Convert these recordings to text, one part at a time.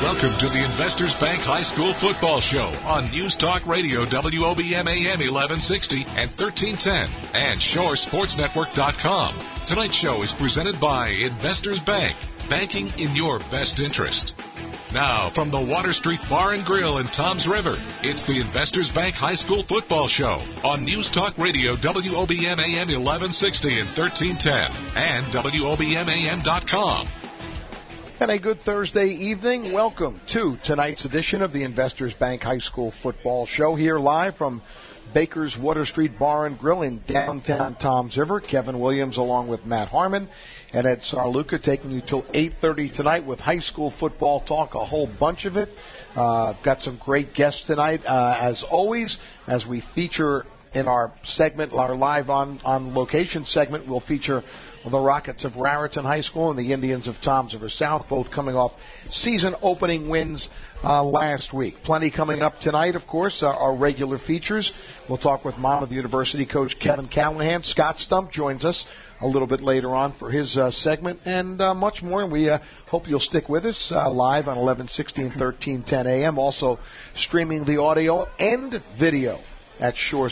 Welcome to the Investors Bank High School Football Show on News Talk Radio WOBM AM 1160 and 1310 and ShoreSportsNetwork.com. Tonight's show is presented by Investors Bank, banking in your best interest. Now, from the Water Street Bar and Grill in Toms River, it's the Investors Bank High School Football Show on News Talk Radio WOBM AM 1160 and 1310 and WOBMAM.com. And a good Thursday evening. Welcome to tonight's edition of the Investors Bank High School Football Show, here live from Baker's Water Street Bar and Grill in downtown Toms River. Kevin Williams along with Matt Harmon and Ed Sarluca taking you till 8:30 tonight with high school football talk, a whole bunch of it. Got some great guests tonight, as always, as we feature in our segment, our live on location segment. We'll feature the Rockets of Raritan High School and the Indians of Toms River South, both coming off season opening wins last week. Plenty coming up tonight, of course, our regular features. We'll talk with Monmouth University coach Kevin Callahan. Scott Stump joins us a little bit later on for his segment, and much more. And we hope you'll stick with us live on 1160 and 1310 a.m. Also streaming the audio and video at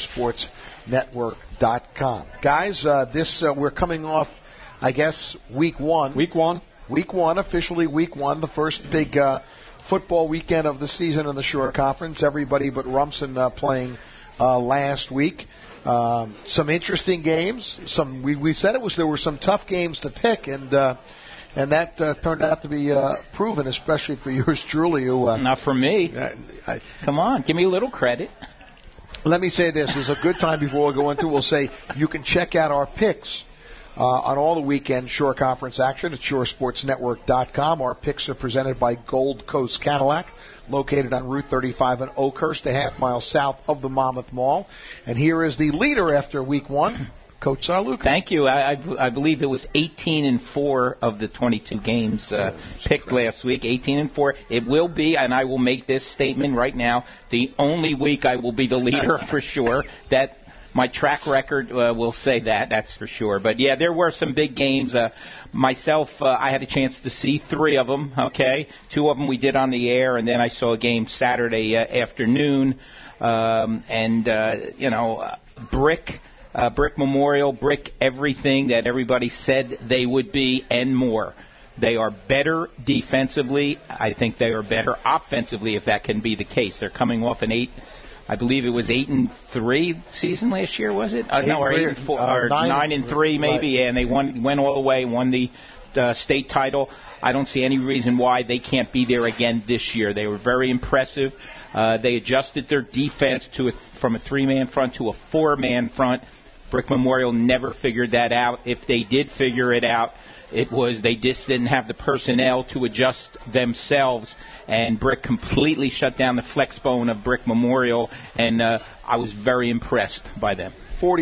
ShoreSportsNetwork.com. Guys, we're coming off, I guess, week one, officially week one, the first big football weekend of the season in the Shore Conference. Everybody but Rumson playing last week. Some interesting games. We said there were some tough games to pick, and that turned out to be proven, especially for yours truly. Not for me. Come on, give me a little credit. Let me say this is a good time before we go into. We'll say you can check out our picks on all the weekend Shore Conference action at ShoreSportsNetwork.com. Our picks are presented by Gold Coast Cadillac, located on Route 35 in Oakhurst, a half mile south of the Monmouth Mall. And here is the leader after week one, Coach Sarluca. Thank you. I believe it was 18-4 of the 22 games picked last week. 18-4. It will be, and I will make this statement right now, the only week I will be the leader for sure. That my track record will say that, that's for sure. But, yeah, there were some big games. Myself, I had a chance to see 3 of them, okay? 2 of them we did on the air, and then I saw a game Saturday afternoon. Brick Memorial, Brick everything that everybody said they would be and more. They are better defensively. I think they are better offensively, if that can be the case. They're coming off an 8-3 season last year, was it? 8-4 or 9-3 maybe, right. And they went all the way, won the state title. I don't see any reason why they can't be there again this year. They were very impressive. They adjusted their defense from a 3-man front to a 4-man front. Brick Memorial never figured that out. If they did figure it out, they just didn't have the personnel to adjust themselves, and Brick completely shut down the flex bone of Brick Memorial, and I was very impressed by them.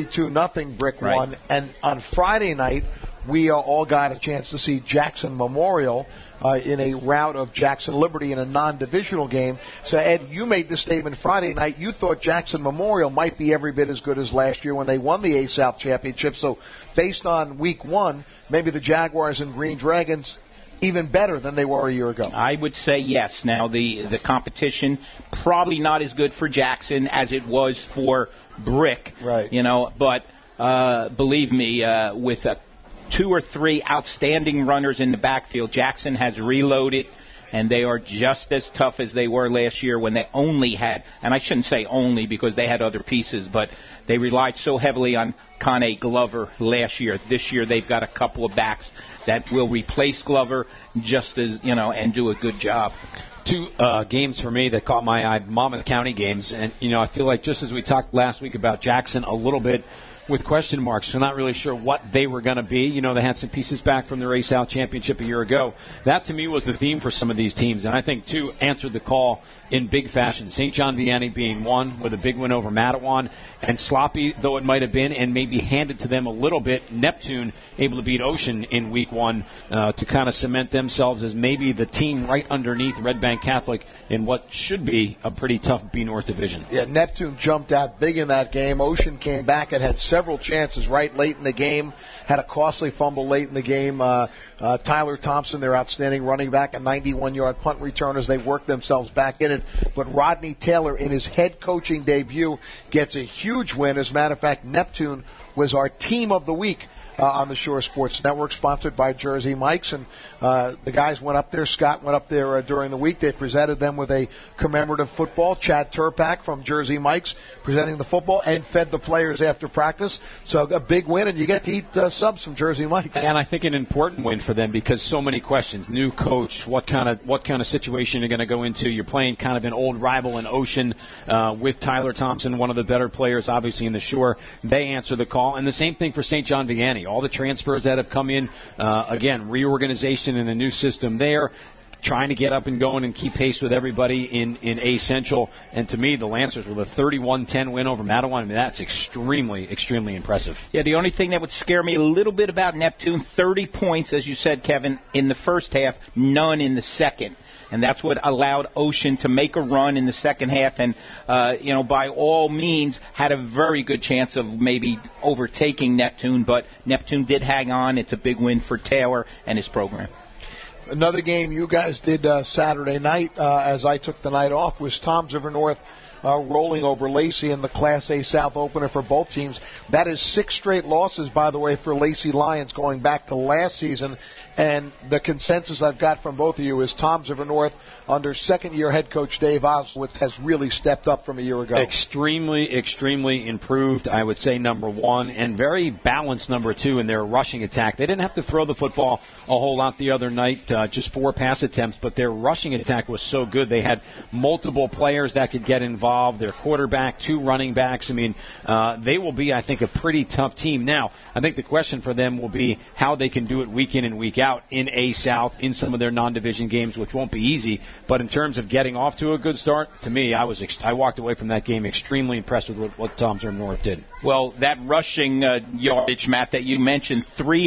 42-0 Brick won, and on Friday night we all got a chance to see Jackson Memorial in a rout of Jackson Liberty in a non-divisional game. So, Ed, you made the statement Friday night. You thought Jackson Memorial might be every bit as good as last year when they won the A-South Championship. So, based on week one, maybe the Jaguars and Green Dragons even better than they were a year ago. I would say yes. Now, the competition probably not as good for Jackson as it was for Brick. Right. But believe me, with 2 or 3 outstanding runners in the backfield, Jackson has reloaded, and they are just as tough as they were last year when they only had, and I shouldn't say only because they had other pieces, but they relied so heavily on Connie Glover last year. This year they've got a couple of backs that will replace Glover just as, and do a good job. 2 games for me that caught my eye, Monmouth County games, and, I feel like just as we talked last week about Jackson a little bit, with question marks. So not really sure what they were going to be. They had some pieces back from their A-South Championship a year ago. That, to me, was the theme for some of these teams. And I think, too, answered the call in big fashion. St. John Vianney being one with a big win over Matawan. And sloppy, though it might have been, and maybe handed to them a little bit, Neptune able to beat Ocean in week one to kind of cement themselves as maybe the team right underneath Red Bank Catholic in what should be a pretty tough B North division. Yeah, Neptune jumped out big in that game. Ocean came back and had several chances right late in the game, had a costly fumble late in the game. Tyler Thompson, their outstanding running back, a 91-yard punt return as they worked themselves back in it. But Rodney Taylor, in his head coaching debut, gets a huge win. As a matter of fact, Neptune was our team of the week on the Shore Sports Network, sponsored by Jersey Mike's. And the guys went up there. Scott went up there during the week. They presented them with a commemorative football. Chad Turpak from Jersey Mike's presenting the football and fed the players after practice. So a big win, and you get to eat subs from Jersey Mike's. And I think an important win for them because so many questions. New coach, what kind of situation you're going to go into? You're playing kind of an old rival in Ocean with Tyler Thompson, one of the better players, obviously, in the Shore. They answer the call. And the same thing for St. John Vianney. All the transfers that have come in, again, reorganization and a new system there, trying to get up and going and keep pace with everybody in A Central. And to me, the Lancers with a 31-10 win over Matawan, I mean, that's extremely, extremely impressive. Yeah, the only thing that would scare me a little bit about Neptune, 30 points, as you said, Kevin, in the first half, none in the second. And that's what allowed Ocean to make a run in the second half and, by all means, had a very good chance of maybe overtaking Neptune. But Neptune did hang on. It's a big win for Taylor and his program. Another game you guys did Saturday night, as I took the night off, was Toms River North rolling over Lacey in the Class A South opener for both teams. That is 6 straight losses, by the way, for Lacey Lions going back to last season. And the consensus I've got from both of you is Toms River North, under second-year head coach Dave Oswald, has really stepped up from a year ago. Extremely, extremely improved, I would say, number one, and very balanced, number two, in their rushing attack. They didn't have to throw the football a whole lot the other night, just 4 pass attempts, but their rushing attack was so good. They had multiple players that could get involved, their quarterback, 2 running backs. I mean, they will be, I think, a pretty tough team. Now, I think the question for them will be how they can do it week in and week out in A South, in some of their non-division games, which won't be easy. But in terms of getting off to a good start, to me, I walked away from that game extremely impressed with what Toms River North did. Well, that rushing yardage, Matt, that you mentioned,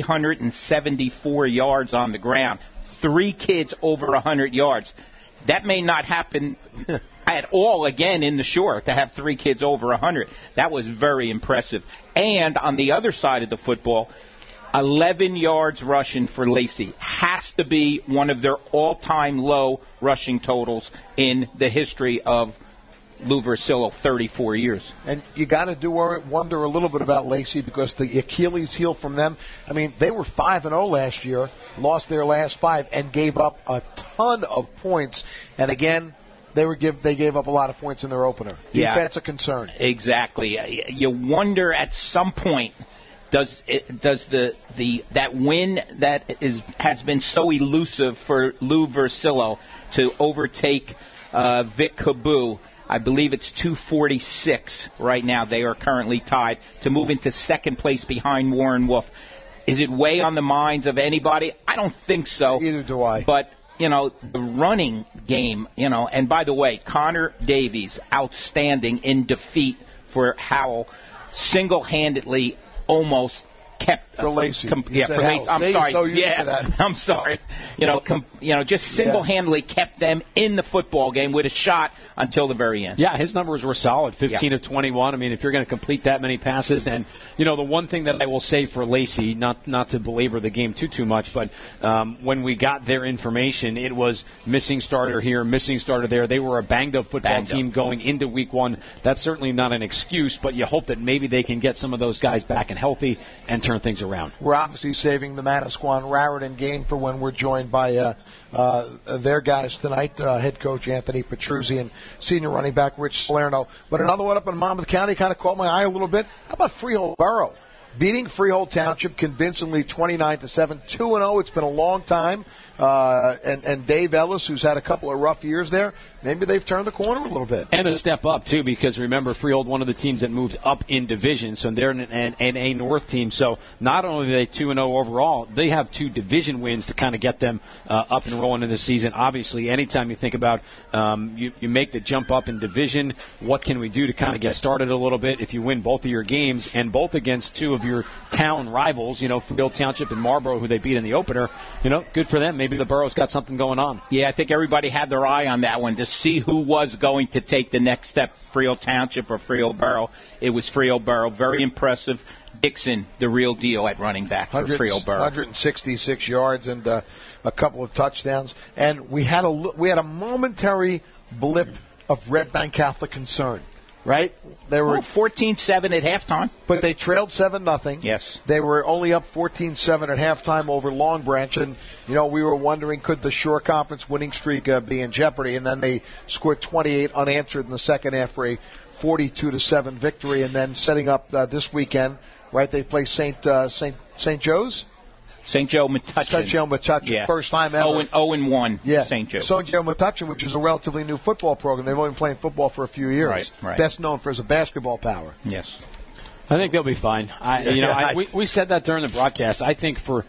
374 yards on the ground, 3 kids over 100 yards. That may not happen at all again in the Shore, to have 3 kids over 100. That was very impressive. And on the other side of the football, 11 yards rushing for Lacey. Has to be one of their all-time low rushing totals in the history of Lou Versillo, 34 years. And you got to wonder a little bit about Lacey, because the Achilles heel from them, I mean, they were 5-0 last year, lost their last 5, and gave up a ton of points. And again, they gave up a lot of points in their opener. Defense a concern. Exactly. You wonder at some point, does that win that has been so elusive for Lou Versillo to overtake Vic Caboo? I believe it's 246 right now. They are currently tied to move into second place behind Warren Wolf. Is it way on the minds of anybody? I don't think so. Either do I. But, the running game, and by the way, Connor Davies, outstanding in defeat for Howell, single-handedly almost kept for Lacey. For Lacey. I'm sorry. Just single-handedly kept them in the football game with a shot until the very end. Yeah, his numbers were solid, 15 of 21. I mean, if you're going to complete that many passes, and the one thing that I will say for Lacey, not to belabor the game too much, but when we got their information, it was missing starter here, missing starter there. They were a banged-up football team going into week 1. That's certainly not an excuse, but you hope that maybe they can get some of those guys back and healthy and turn things around. We're obviously saving the Manasquan Raritan game for when we're joined by their guys tonight, head coach Anthony Petruzzi and senior running back Rich Salerno. But another one up in Monmouth County kind of caught my eye a little bit. How about Freehold Borough? Beating Freehold Township convincingly 29-7, 2-0. It's been a long time. And Dave Ellis, who's had a couple of rough years there, maybe they've turned the corner a little bit. And a step up, too, because remember, Freehold, one of the teams that moved up in division, so they're an A North team. So not only are they 2-0 overall, they have 2 division wins to kind of get them up and rolling in the season. Obviously, anytime you think about you make the jump up in division, what can we do to kind of get started a little bit? If you win both of your games, and both against 2 of your town rivals, Freehold Township and Marlboro, who they beat in the opener, good for them. maybe the Borough's got something going on. Yeah, I think everybody had their eye on that one to see who was going to take the next step, Freo Township or Freo Borough. It was Freo Borough. Very impressive. Dixon, the real deal at running back for Freo Borough. 166 yards and a couple of touchdowns. And we had a momentary blip of Red Bank Catholic concern. Right? They were 14-7 at halftime. But they trailed 7-0. Yes. They were only up 14-7 at halftime over Long Branch. And, we were wondering, could the Shore Conference winning streak be in jeopardy? And then they scored 28 unanswered in the second half for a 42-7 victory. And then setting up this weekend, right, they play St. Joe's? St. Joe Metuchen. St. Joe Metuchen, yeah. First time ever. 0-1, yeah. St. Joe. St. Joe Metuchen, which is a relatively new football program. They've only been playing football for a few years. Right. Best known for as a basketball power. Yes. I think they'll be fine. We said that during the broadcast. I think for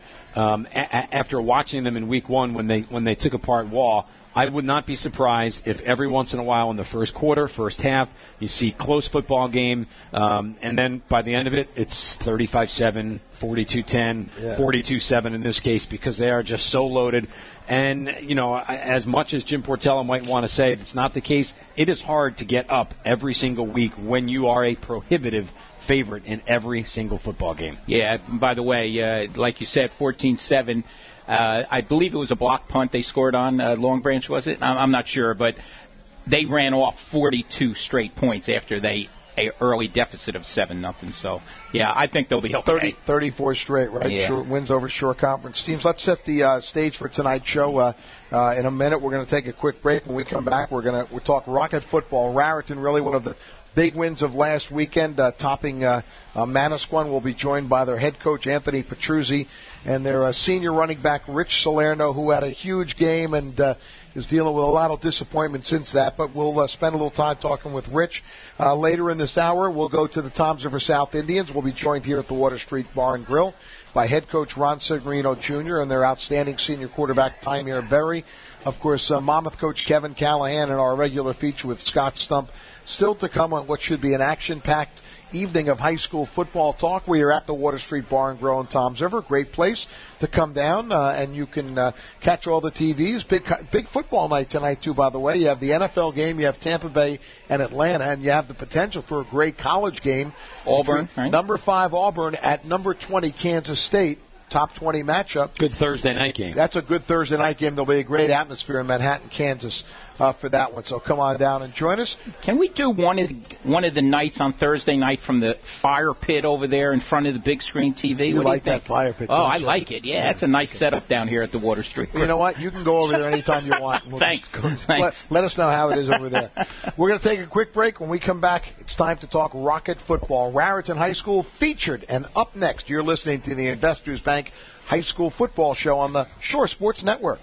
after watching them in week one when they took apart Waugh, I would not be surprised if every once in a while in the first quarter, first half, you see close football game, and then by the end of it, it's 35-7, 42-10, 42-7 in this case, because they are just so loaded. And, as much as Jim Portella might want to say it's not the case, it is hard to get up every single week when you are a prohibitive favorite in every single football game. Yeah, by the way, like you said, 14-7. I believe it was a block punt they scored on Long Branch, was it? I'm not sure, but they ran off 42 straight points after a early deficit of 7-0. So, yeah, I think they'll be okay. 34 straight, right? Yeah. Wins over Shore Conference teams. Let's set the stage for tonight's show. In a minute, we're going to take a quick break. When we come back, we'll talk Rocket football. Raritan, really one of the big wins of last weekend, topping Manasquan. Will be joined by their head coach, Anthony Petruzzi, and their senior running back, Rich Salerno, who had a huge game and is dealing with a lot of disappointment since that. But we'll spend a little time talking with Rich. Later in this hour, we'll go to the Toms River South Indians. We'll be joined here at the Water Street Bar and Grill by head coach Ron Signorino Jr. and their outstanding senior quarterback, Tymir Berry. Of course, Monmouth coach Kevin Callahan and our regular feature with Scott Stump. Still to come on what should be an action-packed evening of high school football talk. We are at the Water Street Bar and Grill in Toms River. Great place to come down, and you can catch all the TVs. Big football night tonight, too, by the way. You have the NFL game, you have Tampa Bay and Atlanta, and you have the potential for a great college game. Auburn, right? Number 5 Auburn at number 20 Kansas State. Top 20 matchup. Good Thursday night game. That's a good Thursday night game. There'll be a great atmosphere in Manhattan, Kansas for that one. So come on down and join us. Can we do one of the nights on Thursday night from the fire pit over there in front of the big screen TV? You like that fire pit? Oh, I like it. Yeah, that's a nice setup down here at the Water Street. You know what? You can go over there anytime you want. Thanks. Let us know how it is over there. We're going to take a quick break. When we come back, it's time to talk Rocket football. Raritan High School featured, and up next, you're listening to the Investors Bank High School Football Show on the Shore Sports Network.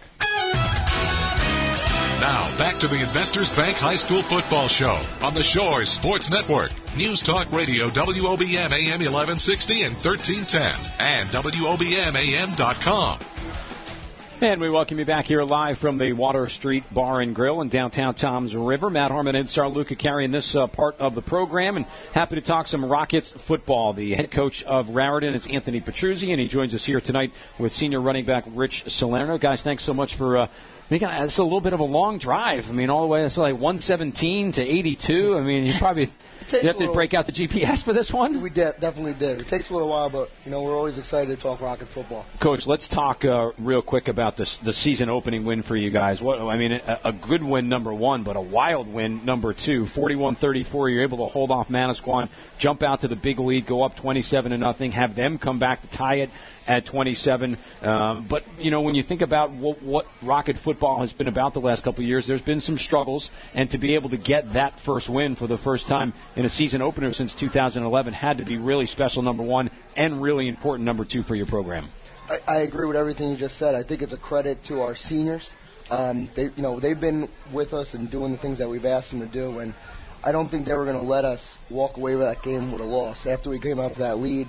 Now, back to the Investors Bank High School Football Show on the Shore Sports Network. News Talk Radio, WOBM AM 1160 and 1310, and WOBMAM.com. And we welcome you back here live from the Water Street Bar and Grill in downtown Toms River. Matt Harmon and Sarluca carrying this part of the program, and happy to talk some Rockets football. The head coach of Raritan is Anthony Petruzzi, and he joins us here tonight with senior running back Rich Salerno. Guys, thanks so much for it's a little bit of a long drive. I mean, all the way, it's like 117 to 82. I mean, you have to break out the GPS for this one? We definitely did. It takes a little while, but, we're always excited to talk Rocket football. Coach, let's talk real quick about the season opening win for you guys. A good win, number one, but a wild win, number two. 41-34, you're able to hold off Manasquan, jump out to the big lead, go up 27-0, have them come back to tie it at 27. But, when you think about what Rocket football has been about the last couple of years, there's been some struggles, and to be able to get that first win for the first time in a season opener since 2011 had to be really special, number one, and really important, number two, for your program. I agree with everything you just said. I think it's a credit to our seniors. They've been with us and doing the things that we've asked them to do, and I don't think they were going to let us walk away with that game with a loss. After we came out to that lead,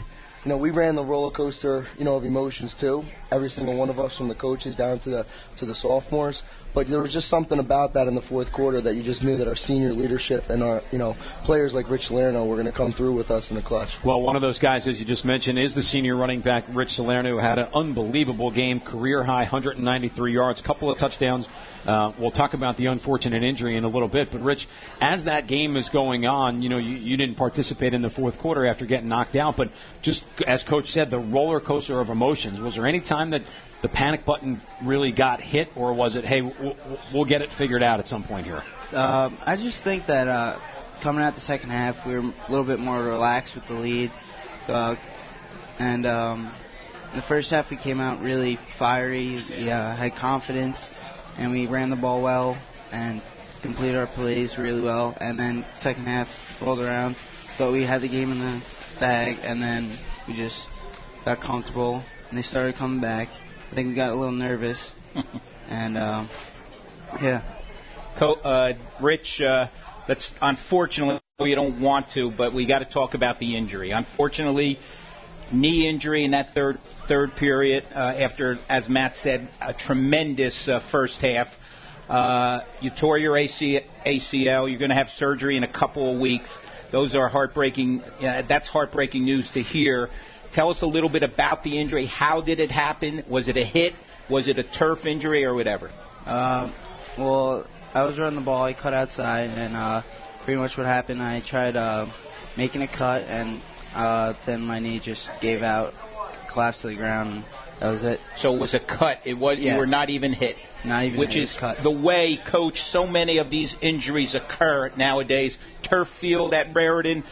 we ran the roller coaster, of emotions too. Every single one of us, from the coaches down to the sophomores. But there was just something about that in the fourth quarter that you just knew that our senior leadership and our, players like Rich Salerno were going to come through with us in the clutch. Well, one of those guys, as you just mentioned, is the senior running back Rich Salerno, who had an unbelievable game, career high 193 yards, couple of touchdowns. We'll talk about the unfortunate injury in a little bit. But, Rich, as that game is going on, you didn't participate in the fourth quarter after getting knocked out. But just as Coach said, the roller coaster of emotions, was there any time that the panic button really got hit, or was it, hey, we'll get it figured out at some point here? I just think that coming out the second half, we were a little bit more relaxed with the lead. And in the first half, we came out really fiery. We had confidence, and we ran the ball well and completed our plays really well. And then second half rolled around, thought we had the game in the bag, and then we just got comfortable, and they started coming back. I think we got a little nervous, and Rich, that's unfortunately we don't want to, but we got to talk about the injury. Unfortunately, knee injury in that third period after, as Matt said, a tremendous first half. You tore your ACL. You're going to have surgery in a couple of weeks. Those are heartbreaking. That's heartbreaking news to hear. Tell us a little bit about the injury. How did it happen? Was it a hit? Was it a turf injury or whatever? Well, I was running the ball. I cut outside, and pretty much what happened, I tried making a cut, and then my knee just gave out, collapsed to the ground, and that was it. So it was a cut. It was. Yes. You were not even hit. Not even Which hit. is cut. The way, Coach, so many of these injuries occur nowadays. Turf field at Raritan.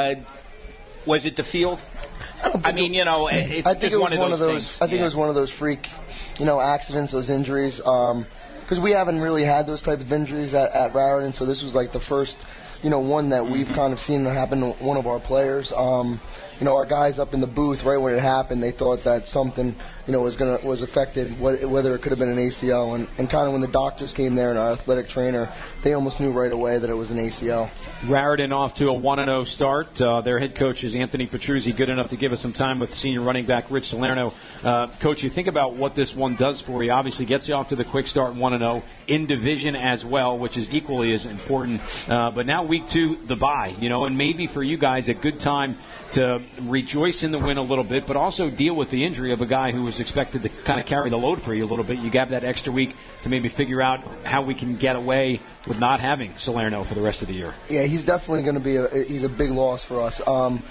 Was it the field? I think it was one of those. I think it was one of those freak, accidents, those injuries. Because we haven't really had those types of injuries at Raritan, so this was like the first, one that we've kind of seen happen to one of our players. Our guys up in the booth, right when it happened, they thought that something, was affected, whether it could have been an ACL. And kind of when the doctors came there and our athletic trainer, they almost knew right away that it was an ACL. Raritan off to a 1-0 start. Their head coach is Anthony Petruzzi, good enough to give us some time with senior running back Rich Salerno. Coach, you think about what this one does for you. Obviously gets you off to the quick start, 1-0, in division as well, which is equally as important. But now week 2, the bye, and maybe for you guys a good time to rejoice in the win a little bit, but also deal with the injury of a guy who was expected to kind of carry the load for you a little bit. You got that extra week to maybe figure out how we can get away with not having Salerno for the rest of the year. Yeah, he's definitely going to be he's a big loss for us.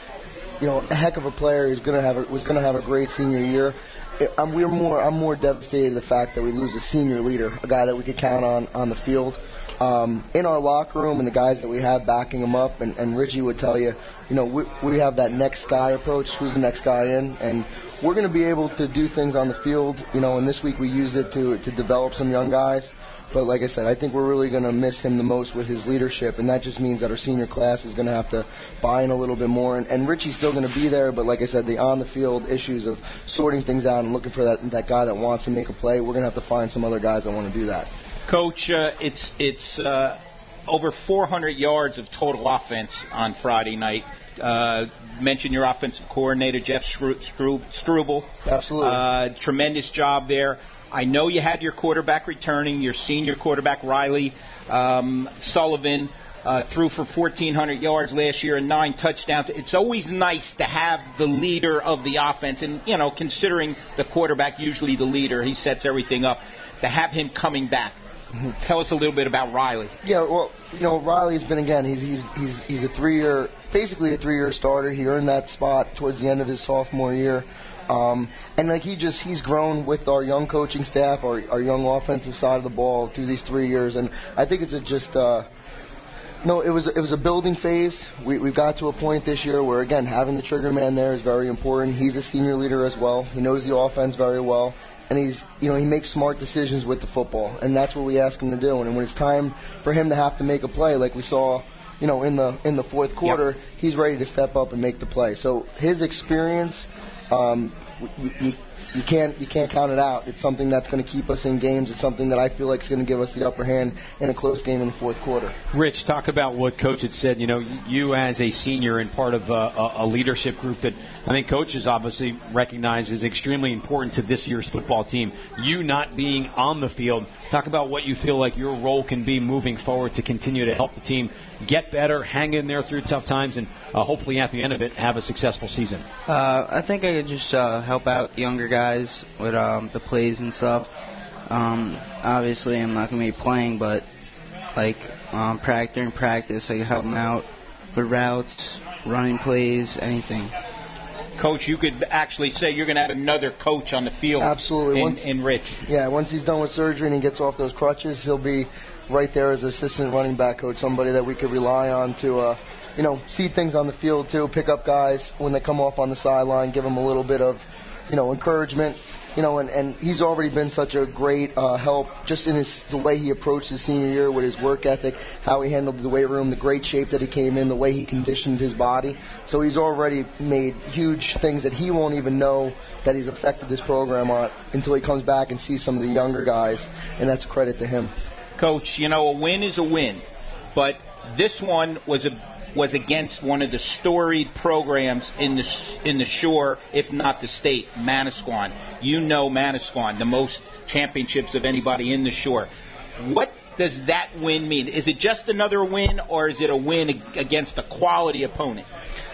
A heck of a player. Was going to have a great senior year. I'm more devastated at the fact that we lose a senior leader, a guy that we could count on the field. In our locker room and the guys that we have backing him up, and Richie would tell you, we have that next guy approach. Who's the next guy in? And we're going to be able to do things on the field, and this week we used it to develop some young guys. But like I said, I think we're really going to miss him the most with his leadership, and that just means that our senior class is going to have to buy in a little bit more. And Richie's still going to be there, but like I said, the on-the-field issues of sorting things out and looking for that guy that wants to make a play, we're going to have to find some other guys that want to do that. Coach, it's over 400 yards of total offense on Friday night. Mention your offensive coordinator, Jeff Struble. Absolutely. Tremendous job there. I know you had your quarterback returning, your senior quarterback, Riley Sullivan, threw for 1,400 yards last year and 9 touchdowns. It's always nice to have the leader of the offense. And, considering the quarterback, usually the leader, he sets everything up, to have him coming back. Mm-hmm. Tell us a little bit about Riley. Yeah, well, Riley's been, again, he's a 3-year, a 3-year starter. He earned that spot towards the end of his sophomore year. And he's grown with our young coaching staff, our young offensive side of the ball through these 3 years, and I think it's it was a building phase. We've got to a point this year where, again, having the trigger man there is very important. He's a senior leader as well. He knows the offense very well, and he makes smart decisions with the football, and that's what we ask him to do. And when it's time for him to have to make a play, like we saw, in the fourth quarter, He's ready to step up and make the play. So his experience. You you can't count it out. It's something that's going to keep us in games. It's something that I feel like is going to give us the upper hand in a close game in the fourth quarter. Rich, talk about what Coach had said. You as a senior and part of a leadership group that I think coaches obviously recognize is extremely important to this year's football team. You not being on the field, talk about what you feel like your role can be moving forward to continue to help the team get better, hang in there through tough times, and hopefully at the end of it have a successful season. I think I could just help out the younger guys with the plays and stuff. Obviously, I'm not going to be playing, but during practice, I can help them out with routes, running plays, anything. Coach, you could actually say you're going to have another coach on the field. Absolutely. In Rich. Yeah, once he's done with surgery and he gets off those crutches, he'll be right there as assistant running back coach, somebody that we could rely on to, see things on the field too, pick up guys when they come off on the sideline, give them a little bit of, encouragement. And he's already been such a great help just in the way he approached his senior year with his work ethic, how he handled the weight room, the great shape that he came in, the way he conditioned his body. So he's already made huge things that he won't even know that he's affected this program on until he comes back and sees some of the younger guys, and that's a credit to him. Coach, a win is a win, but this one was against one of the storied programs in the Shore, if not the state, Manasquan. Manasquan, the most championships of anybody in the Shore. What does that win mean? Is it just another win, or is it a win against a quality opponent?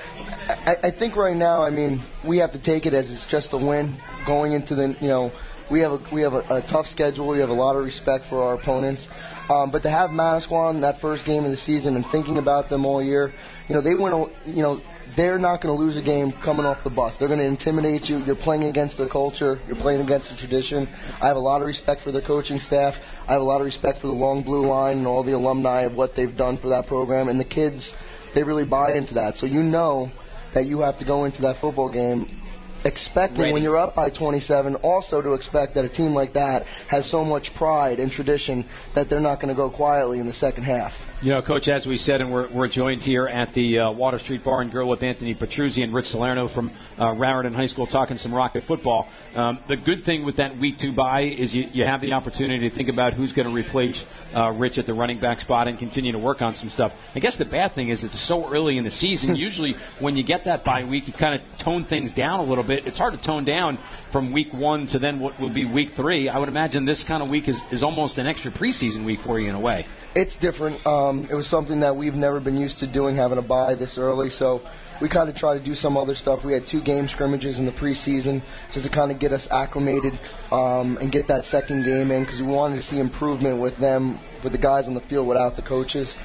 I think right now, we have to take it as it's just a win going into the, we have a tough schedule. We have a lot of respect for our opponents. But to have Manasquan that first game of the season and thinking about them all year, they went, they're not going to lose a game coming off the bus. They're going to intimidate you. You're playing against the culture. You're playing against the tradition. I have a lot of respect for the coaching staff. I have a lot of respect for the Long Blue Line and all the alumni of what they've done for that program. And the kids, they really buy into that. So that you have to go into that football game expecting when you're up by 27 also to expect that a team like that has so much pride and tradition that they're not going to go quietly in the second half. Coach, as we said, and we're joined here at the Water Street Bar and Grill with Anthony Petruzzi and Rich Salerno from Raritan High School talking some Rocket football. The good thing with that Week 2 bye is you have the opportunity to think about who's going to replace Rich at the running back spot and continue to work on some stuff. I guess the bad thing is it's so early in the season. Usually when you get that bye week, you kind of tone things down a little bit. It's hard to tone down from Week 1 to then what would be Week 3. I would imagine this kind of week is almost an extra preseason week for you in a way. It's different. It was something that we've never been used to doing, having a bye this early. So we kind of try to do some other stuff. We had 2 game scrimmages in the preseason just to kind of get us acclimated and get that second game in because we wanted to see improvement with them, with the guys on the field without the coaches.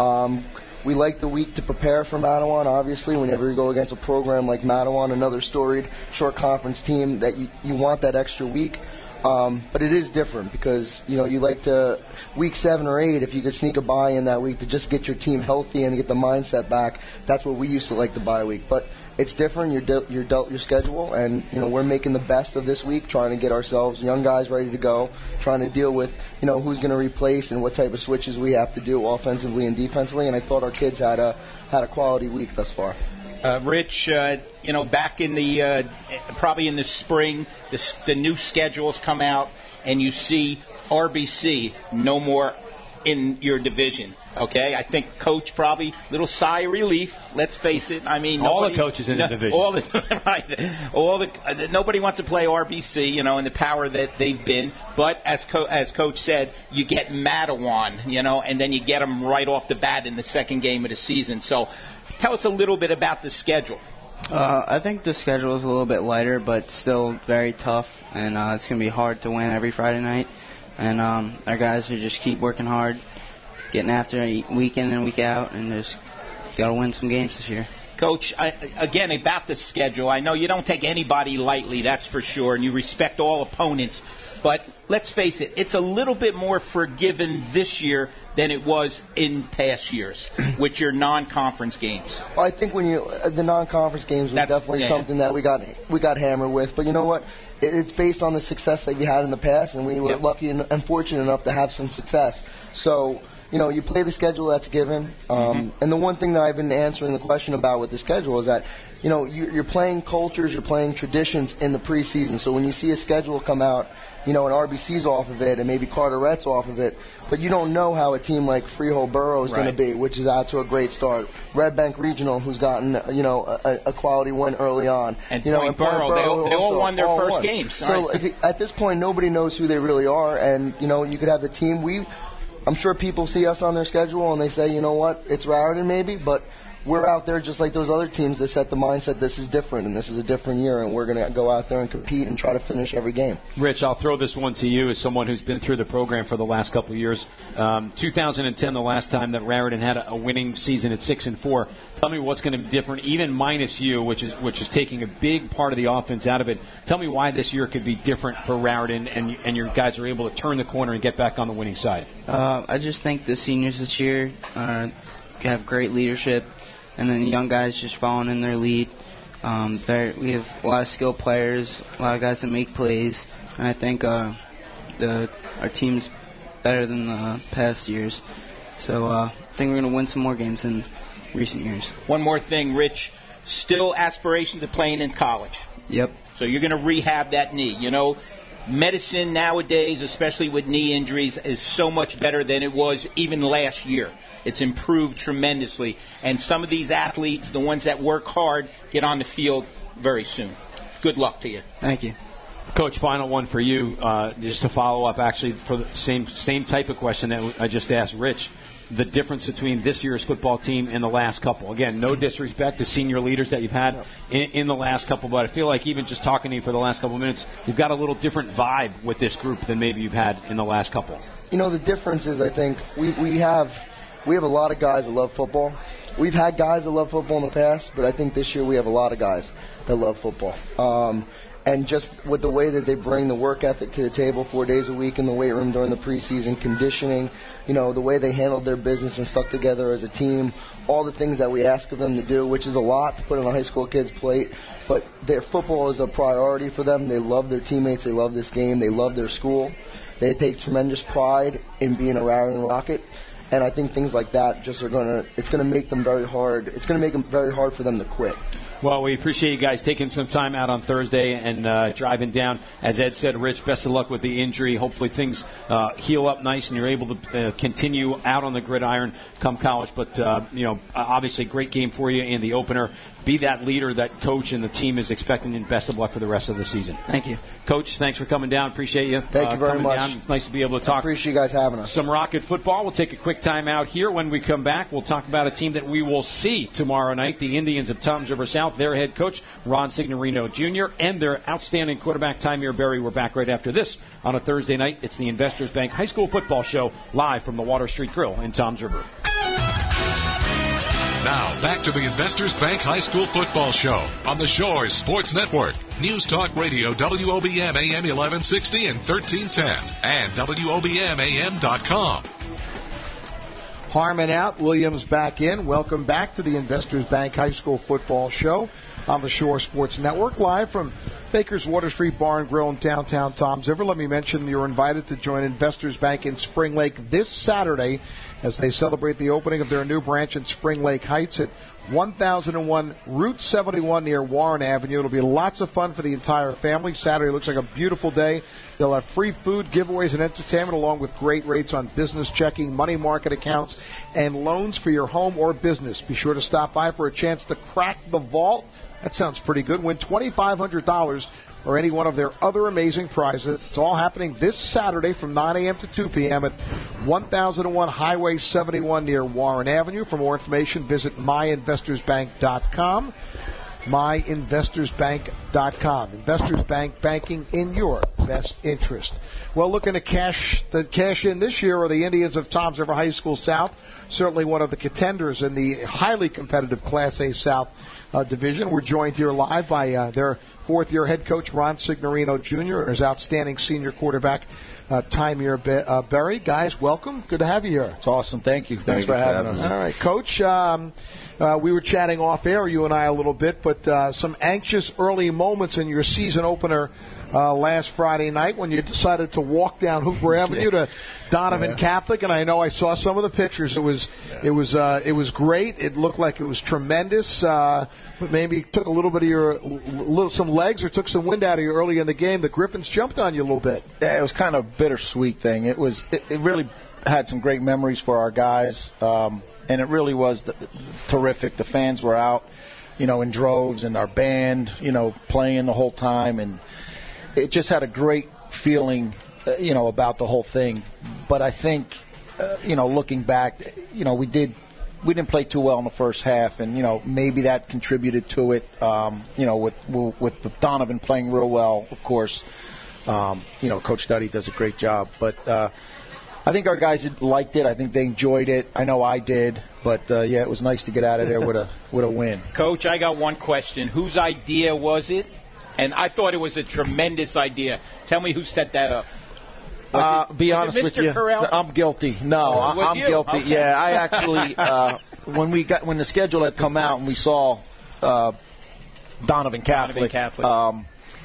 We like the week to prepare for Matawan, obviously. Whenever you go against a program like Matawan, another storied short conference team, that you want that extra week. But it is different because, you like to, week 7 or 8, if you could sneak a bye in that week to just get your team healthy and get the mindset back, that's what we used to like the bye week. But it's different. You're dealt your schedule, and, we're making the best of this week, trying to get ourselves young guys ready to go, trying to deal with, who's going to replace and what type of switches we have to do offensively and defensively. And I thought our kids had a quality week thus far. Rich, back in the probably in the spring, the new schedules come out, and you see RBC no more in your division. Okay, I think Coach probably little sigh of relief. Let's face it. All the coaches in the division. Nobody wants to play RBC, and the power that they've been. But as Coach said, you get Matawan, and then you get them right off the bat in the second game of the season. So. Tell us a little bit about the schedule. I think the schedule is a little bit lighter, but still very tough, and it's going to be hard to win every Friday night. And our guys will just keep working hard, getting after it week in and week out, and just got to win some games this year. Coach, again, about the schedule, I know you don't take anybody lightly, that's for sure, and you respect all opponents. But let's face it, it's a little bit more forgiving this year than it was in past years with your non-conference games. Well, I think the non-conference games was definitely something that we got hammered with. But you know what? It's based on the success that we had in the past, and we were lucky and fortunate enough to have some success. So you play the schedule that's given. And the one thing that I've been answering the question about with the schedule is that, you're playing cultures, you're playing traditions in the preseason. So when you see a schedule come out, and RBC's off of it and maybe Carteret's off of it, but you don't know how a team like Freehold Borough is going to be, which is out to a great start. Red Bank Regional, who's gotten, a quality win early on. And Point Borough, they all won their first games. So at this point, nobody knows who they really are, and, you could have the team. I'm sure people see us on their schedule and they say, you know what, it's Raritan maybe, but we're out there just like those other teams that set the mindset this is different and this is a different year and we're going to go out there and compete and try to finish every game. Rich, I'll throw this one to you as someone who's been through the program for the last couple of years. 2010, the last time that Raritan had a winning season at 6-4. Tell me what's going to be different, even minus you, which is taking a big part of the offense out of it. Tell me why this year could be different for Raritan and your guys are able to turn the corner and get back on the winning side. I just think the seniors this year have great leadership. And then the young guys just following in their lead. We have a lot of skilled players, a lot of guys that make plays, and I think our team's better than the past years. So I think we're going to win some more games than recent years. One more thing, Rich. Still aspirations of playing in college. Yep. So you're going to rehab that knee. Medicine nowadays, especially with knee injuries, is so much better than it was even last year. It's improved tremendously. And some of these athletes, the ones that work hard, get on the field very soon. Good luck to you. Thank you. Coach, final one for you, just to follow up actually for the same type of question that I just asked Rich. The difference between this year's football team and the last couple. Again, no disrespect to senior leaders that you've had in the last couple, but I feel like even just talking to you for the last couple of minutes, you've got a little different vibe with this group than maybe you've had in the last couple. The difference is I think we have a lot of guys that love football. We've had guys that love football in the past, but I think this year we have a lot of guys that love football. And just with the way that they bring the work ethic to the table 4 days a week in the weight room during the preseason, conditioning, the way they handled their business and stuck together as a team, all the things that we ask of them to do, which is a lot to put on a high school kid's plate. But their football is a priority for them. They love their teammates. They love this game. They love their school. They take tremendous pride in being a Raritan Rocket. And I think things like that it's going to make them very hard. It's going to make it very hard for them to quit. Well, we appreciate you guys taking some time out on Thursday and driving down. As Ed said, Rich, best of luck with the injury. Hopefully things heal up nice and you're able to continue out on the gridiron come college. But, obviously great game for you in the opener. Be that leader that coach and the team is expecting, and best of luck for the rest of the season. Thank you. Coach, thanks for coming down. Appreciate you. Thank you very much. Down. It's nice to be able to talk. I appreciate you guys having us. Some Rocket football. We'll take a quick time out here. When we come back, we'll talk about a team that we will see tomorrow night, the Indians of Toms River South. Their head coach, Ron Signorino Jr., and their outstanding quarterback, Tymir Berry. We're back right after this on a Thursday night. It's the Investors Bank High School Football Show, live from the Water Street Grill in Toms River. Now, back to the Investors Bank High School Football Show on the Shores Sports Network. News Talk Radio, WOBM AM 1160 and 1310, and WOBMAM.com. Harmon out, Williams back in. Welcome back to the Investors Bank High School Football Show on the Shore Sports Network, live from Baker's Water Street Bar and Grill in downtown Toms River. Let me mention you're invited to join Investors Bank in Spring Lake this Saturday as they celebrate the opening of their new branch in Spring Lake Heights at 1001 Route 71 near Warren Avenue. It'll be lots of fun for the entire family. Saturday looks like a beautiful day. They'll have free food, giveaways, and entertainment, along with great rates on business checking, money market accounts, and loans for your home or business. Be sure to stop by for a chance to crack the vault. That sounds pretty good. Win $2,500 or any one of their other amazing prizes. It's all happening this Saturday from 9 a.m. to 2 p.m. at 1001 Highway 71 near Warren Avenue. For more information, visit myinvestorsbank.com. myinvestorsbank.com. Investors Bank, banking in your best interest. Well, looking to cash in this year are the Indians of Toms River High School South, certainly one of the contenders in the highly competitive Class A South division. We're joined here live by their fourth-year head coach, Ron Signorino Jr., and his outstanding senior quarterback, Tymir Berry. Guys, welcome. Good to have you here. It's awesome. Thank you. Thanks for having us. All right, Coach. We were chatting off air, you and I, a little bit, but some anxious early moments in your season opener last Friday night when you decided to walk down Hooper Avenue to Donovan Catholic, and I know I saw some of the pictures. It was great. It looked like it was tremendous. But maybe took a little bit of some legs or took some wind out of you early in the game. The Griffins jumped on you a little bit. Yeah, it was kind of a bittersweet thing. It really had some great memories for our guys, and it really was terrific. The fans were out, in droves, and our band, playing the whole time, and it just had a great feeling, about the whole thing. But I think, looking back, we didn't play too well in the first half, and maybe that contributed to it. With Donovan playing real well, of course. Coach Duddy does a great job, but I think our guys liked it. I think they enjoyed it. I know I did, but it was nice to get out of there with a win. Coach, I got one question. Whose idea was it? And I thought it was a tremendous idea. Tell me who set that up. Be honest with you, I'm guilty. No, I'm guilty. Okay. Yeah, I actually when the schedule had come out and we saw Donovan Catholic. I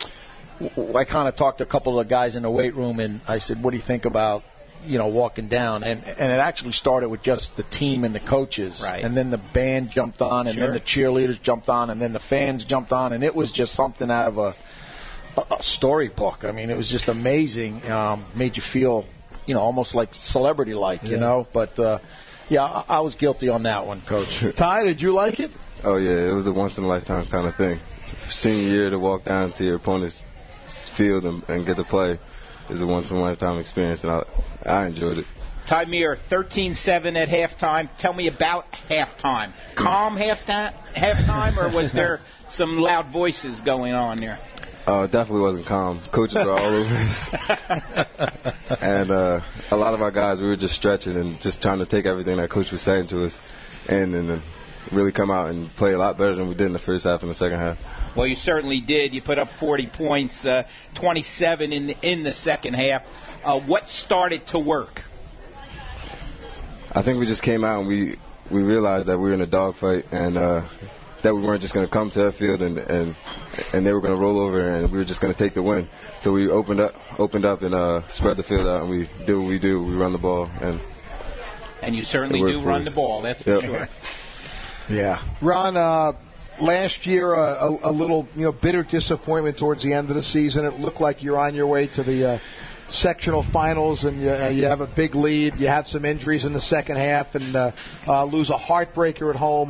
kind of talked to a couple of the guys in the weight room, and I said, "What do you think about walking down?" And it actually started with just the team and the coaches, right. And then the band jumped on, and then the cheerleaders jumped on, and then the fans jumped on, and it was just something out of a storybook. I mean, it was just amazing. Made you feel, almost like celebrity-like, But I was guilty on that one, Coach. Ty, did you like it? Oh yeah, it was a once-in-a-lifetime kind of thing. Senior year to walk down to your opponent's field and get to play is a once-in-a-lifetime experience, and I enjoyed it. Ty Meir, 13-7 at halftime. Tell me about halftime. Calm halftime, or was there some loud voices going on there? It definitely wasn't calm. Coaches were all over us. And a lot of our guys, we were just stretching and just trying to take everything that Coach was saying to us and then really come out and play a lot better than we did in the first half and the second half. Well, you certainly did. You put up 40 points, 27 in the second half. What started to work? I think we just came out and we realized that we were in a dogfight and that we weren't just going to come to their field and they were going to roll over and we were just going to take the win. So we opened up and spread the field out, and we do what we do. We run the ball. And you certainly do run the ball, that's for sure. Yeah. Ron, last year, a little bitter disappointment towards the end of the season. It looked like you're on your way to the sectional finals, and you have a big lead. You have some injuries in the second half, and lose a heartbreaker at home.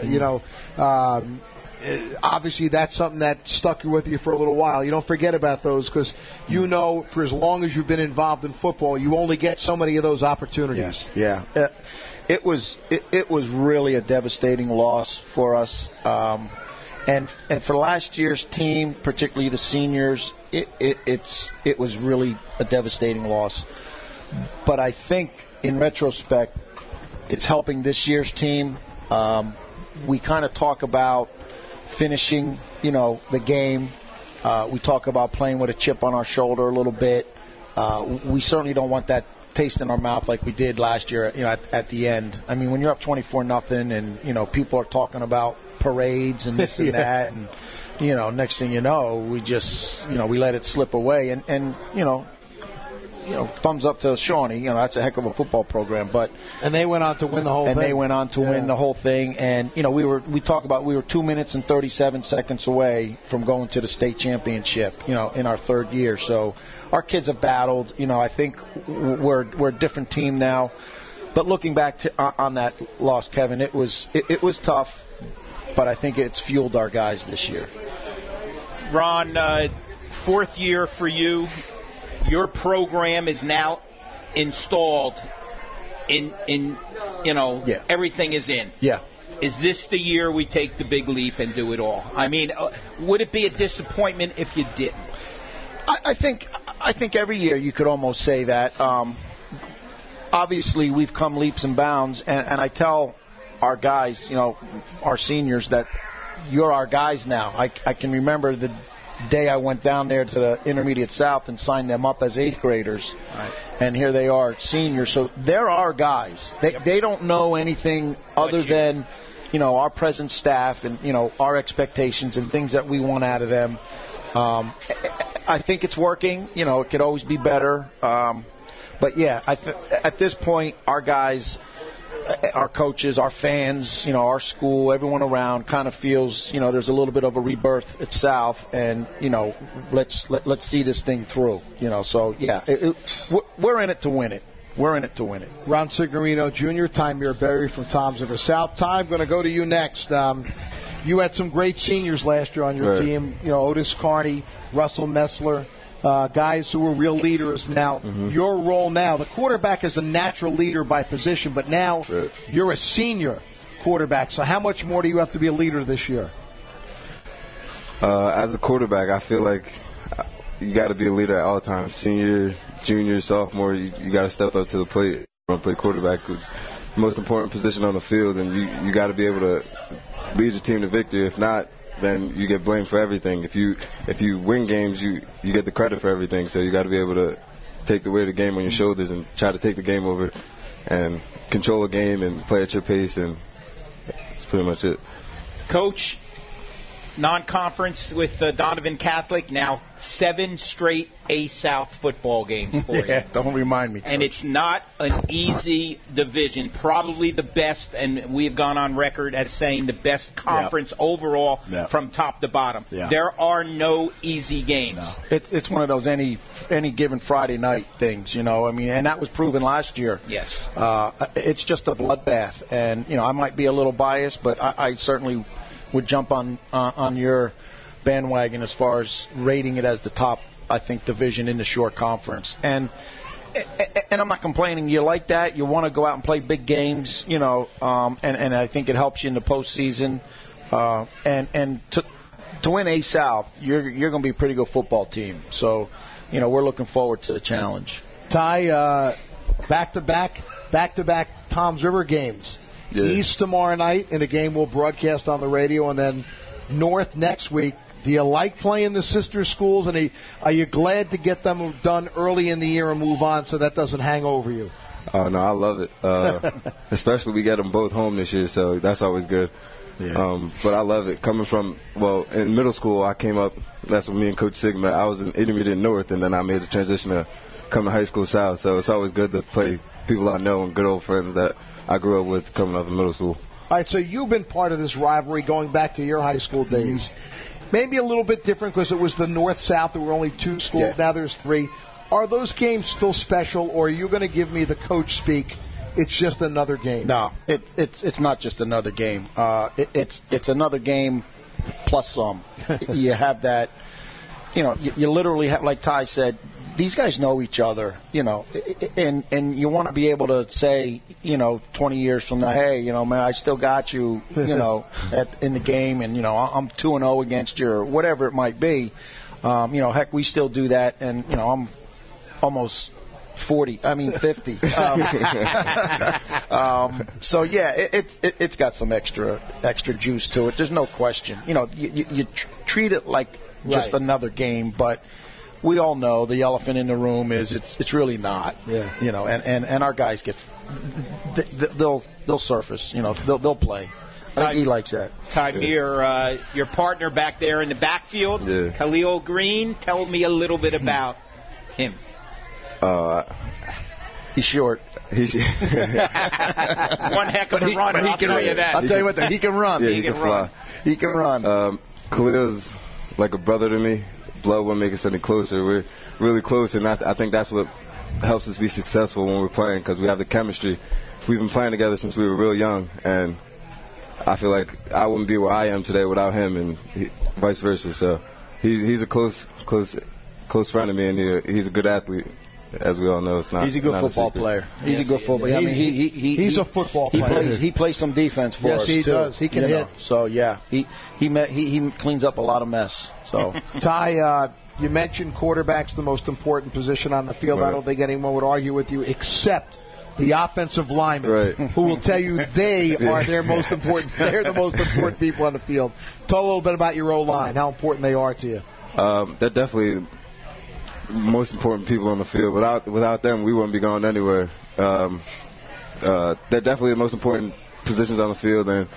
Obviously, that's something that stuck with you for a little while. You don't forget about those because for as long as you've been involved in football, you only get so many of those opportunities. Yes. Yeah. It was really a devastating loss for us. And for last year's team, particularly the seniors, it was really a devastating loss. But I think in retrospect, it's helping this year's team. We kind of talk about finishing, the game. We talk about playing with a chip on our shoulder a little bit. We certainly don't want that taste in our mouth like we did last year, at the end. I mean, when you're up 24-0 and, people are talking about parades and this and that, and, next thing you know, we just, we let it slip away. And thumbs up to Shawnee. That's a heck of a football program. And they went on to win the whole thing. And they went on to win the whole thing. And, we talk about we were 2 minutes and 37 seconds away from going to the state championship, in our third year. So our kids have battled. I think we're a different team now. But looking back on that loss, Kevin, it was tough. But I think it's fueled our guys this year. Ron, fourth year for you. Your program is now installed everything is in. Yeah. Is this the year we take the big leap and do it all? I mean, would it be a disappointment if you didn't? I think every year you could almost say that. Obviously, we've come leaps and bounds, and I tell our guys, our seniors, that you're our guys now. I can remember the day I went down there to the Intermediate South and signed them up as 8th graders, right. And here they are, seniors. So they're our guys. They don't know anything other than, our present staff and, our expectations and things that we want out of them. I think it's working. It could always be better. But yeah, at this point, our guys, our coaches, our fans, our school, everyone around kind of feels, there's a little bit of a rebirth at South, and let's see this thing through. So yeah, we're in it to win it. We're in it to win it. Ron Signorino Jr., Ty Mirberry from Toms River South. Ty, I'm going to go to you next. You had some great seniors last year on your team. Otis Carney, Russell Messler, guys who were real leaders. Now, your role now, the quarterback is a natural leader by position, but now you're a senior quarterback. So how much more do you have to be a leader this year? As a quarterback, I feel like you got to be a leader at all times. Senior, junior, sophomore, you got to step up to the plate. Play quarterback, it's the most important position on the field, and you got to be able to lead your team to victory. If not, then you get blamed for everything. If you win games, you get the credit for everything. So you got to be able to take the weight of the game on your shoulders and try to take the game over and control a game and play at your pace, and that's pretty much it. Coach, non-conference with Donovan Catholic, now 7 straight A-South football games for you. Yeah, don't remind me, Coach. And it's not an easy division. Probably the best, and we've gone on record as saying the best conference overall from top to bottom. Yeah. There are no easy games. No. It's one of those any given Friday night things, and that was proven last year. Yes. It's just a bloodbath, and I might be a little biased, but I certainly would jump on your bandwagon as far as rating it as the top, I think, division in the short conference. And I'm not complaining. You like that. You want to go out and play big games, and I think it helps you in the postseason. And to win A-South, you're going to be a pretty good football team. So, we're looking forward to the challenge. Ty, back-to-back Toms River games. Yeah. East tomorrow night in a game we'll broadcast on the radio, and then North next week. Do you like playing the sister schools, and are you glad to get them done early in the year and move on so that doesn't hang over you? Oh, no, I love it. Especially we get them both home this year, so that's always good. Yeah. But I love it. Coming from, in middle school, I came up, that's when me and Coach Sig met. I was in Intermediate North, and then I made the transition to come to high school South. So it's always good to play people I know and good old friends that I grew up with coming up in middle school. All right, so you've been part of this rivalry going back to your high school days. Maybe a little bit different because it was the North-South. There were only 2 schools. Yeah. Now there's 3. Are those games still special, or are you going to give me the coach speak, it's just another game? No, it's not just another game. It's another game plus some. You have that. You literally have, like Ty said, these guys know each other, and you want to be able to say, 20 years from now, hey, man, I still got you, in the game, and, I'm 2-0 against you, or whatever it might be. Heck, we still do that, and, I'm almost 50. So, yeah, it's got some extra juice to it. There's no question. You treat it like just another game, but we all know the elephant in the room is it's really not. Yeah. And our guys they'll surface. They'll play. I think he likes that. Ty, your partner back there in the backfield, Khalil Green. Tell me a little bit about him. He's short. One heck of a runner. I'll tell you that. I'll tell you what, though, he can run. Yeah, he can fly. He can run. Khalil's like a brother to me. Blood won't make us any closer. We're really close, and I think that's what helps us be successful when we're playing, because we have the chemistry. We've been playing together since we were real young, and I feel like I wouldn't be where I am today without him, and vice versa. So he's a close friend of me, and he's a good athlete. As we all know, it's not. He's a good football player. He's a good football player. He's a football player. He plays some defense for us. Yes, he does. He can hit. So yeah, he cleans up a lot of mess. So Ty, you mentioned quarterback's the most important position on the field. Right. I don't think anyone would argue with you, except the offensive linemen, who will tell you they are their most important. They're the most important people on the field. Tell a little bit about your O-line, how important they are to you. They're definitely most important people on the field. Without them, we wouldn't be going anywhere. They're definitely the most important positions on the field, and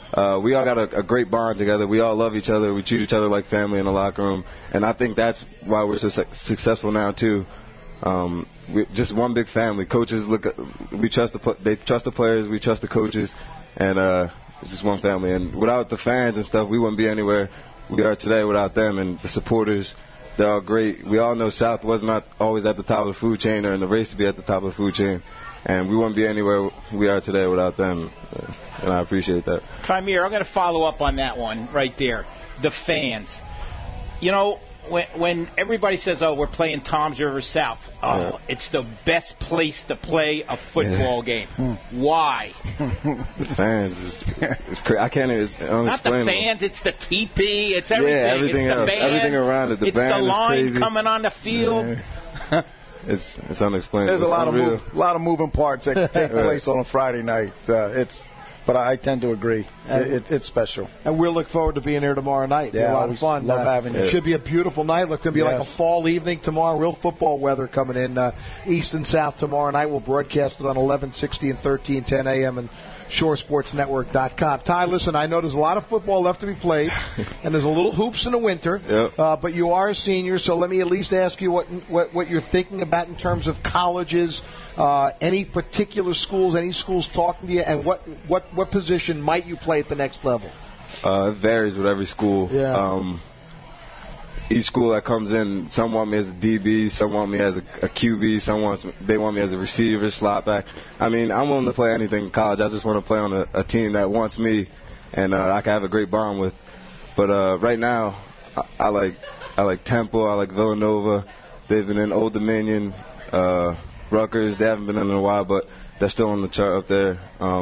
we all got a great bond together. We all love each other. We treat each other like family in the locker room, and I think that's why we're so successful now too. We just one big family. Coaches we trust they trust the players, we trust the coaches, and it's just one family. And without the fans and stuff, we wouldn't be anywhere we are today without them. And the supporters, they're all great. We all know South was not always at the top of the food chain or in the race to be at the top of the food chain. And we wouldn't be anywhere we are today without them. And I appreciate that. Kymir, I'm going to follow up on that one right there. The fans. You know, when everybody says, we're playing Toms River South, it's the best place to play a football game. Why? The fans. It's crazy. I can't even unexplainable. Not the fans, it's the TP, it's everything. Yeah, everything it's else. The band, everything around it. The it's band the line is crazy. coming on the field. Yeah. It's unexplainable. There's a lot of moving parts that take place on a Friday night. But I tend to agree. It's special. And we'll look forward to being here tomorrow night. Yeah, a lot of fun. Love having you. It should be a beautiful night. It's going to be like a fall evening tomorrow. Real football weather coming in east and south tomorrow night. We'll broadcast it on 1160 and 1310 a.m. and ShoreSportsNetwork.com. Ty, listen, I know there's a lot of football left to be played, and there's a little hoops in the winter. Yep. But you are a senior, so let me at least ask you what you're thinking about in terms of colleges, any particular schools, any schools talking to you, and what position might you play at the next level? It varies with every school. Yeah. Each school that comes in, some want me as a DB, some want me as a QB, they want me as a receiver, slot back. I mean, I'm willing to play anything in college. I just want to play on a team that wants me and I can have a great bond with. But right now, I like Temple, I like Villanova. They've been in Old Dominion, Rutgers. They haven't been in a while, but they're still on the chart up there.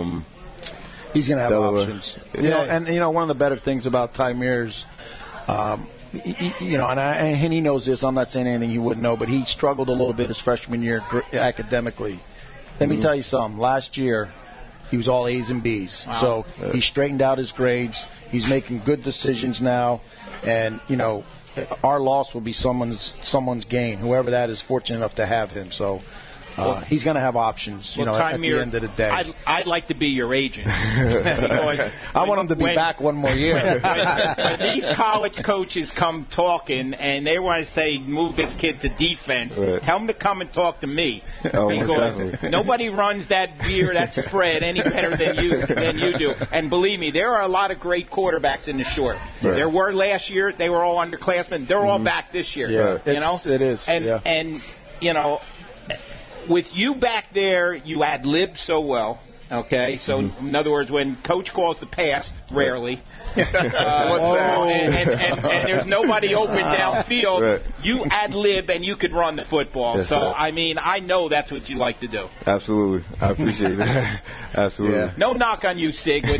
He's going to have Delaware. options. One of the better things about Ty Mears, and he knows this. I'm not saying anything he wouldn't know, but he struggled a little bit his freshman year academically. Let me tell you something. Last year, he was all A's and B's. Wow. So he straightened out his grades. He's making good decisions now, and our loss will be someone's gain. Whoever that is, fortunate enough to have him. So. He's going to have options, at the end of the day. I'd like to be your agent. I want him to be back one more year. when these college coaches come talking and they want to say, move this kid to defense, tell them to come and talk to me. Because nobody runs that spread any better than you do. And believe me, there are a lot of great quarterbacks in the short. Right. There were last year. They were all underclassmen. They're all back this year. Yeah, it is. And with you back there, you ad-lib so well, okay? So, in other words, when Coach calls the pass, rarely, and there's nobody open downfield, you ad-lib and you could run the football. Yes, so, sir. I mean, I know that's what you like to do. Absolutely. I appreciate that. Absolutely. Yeah. No knock on you, Sig. With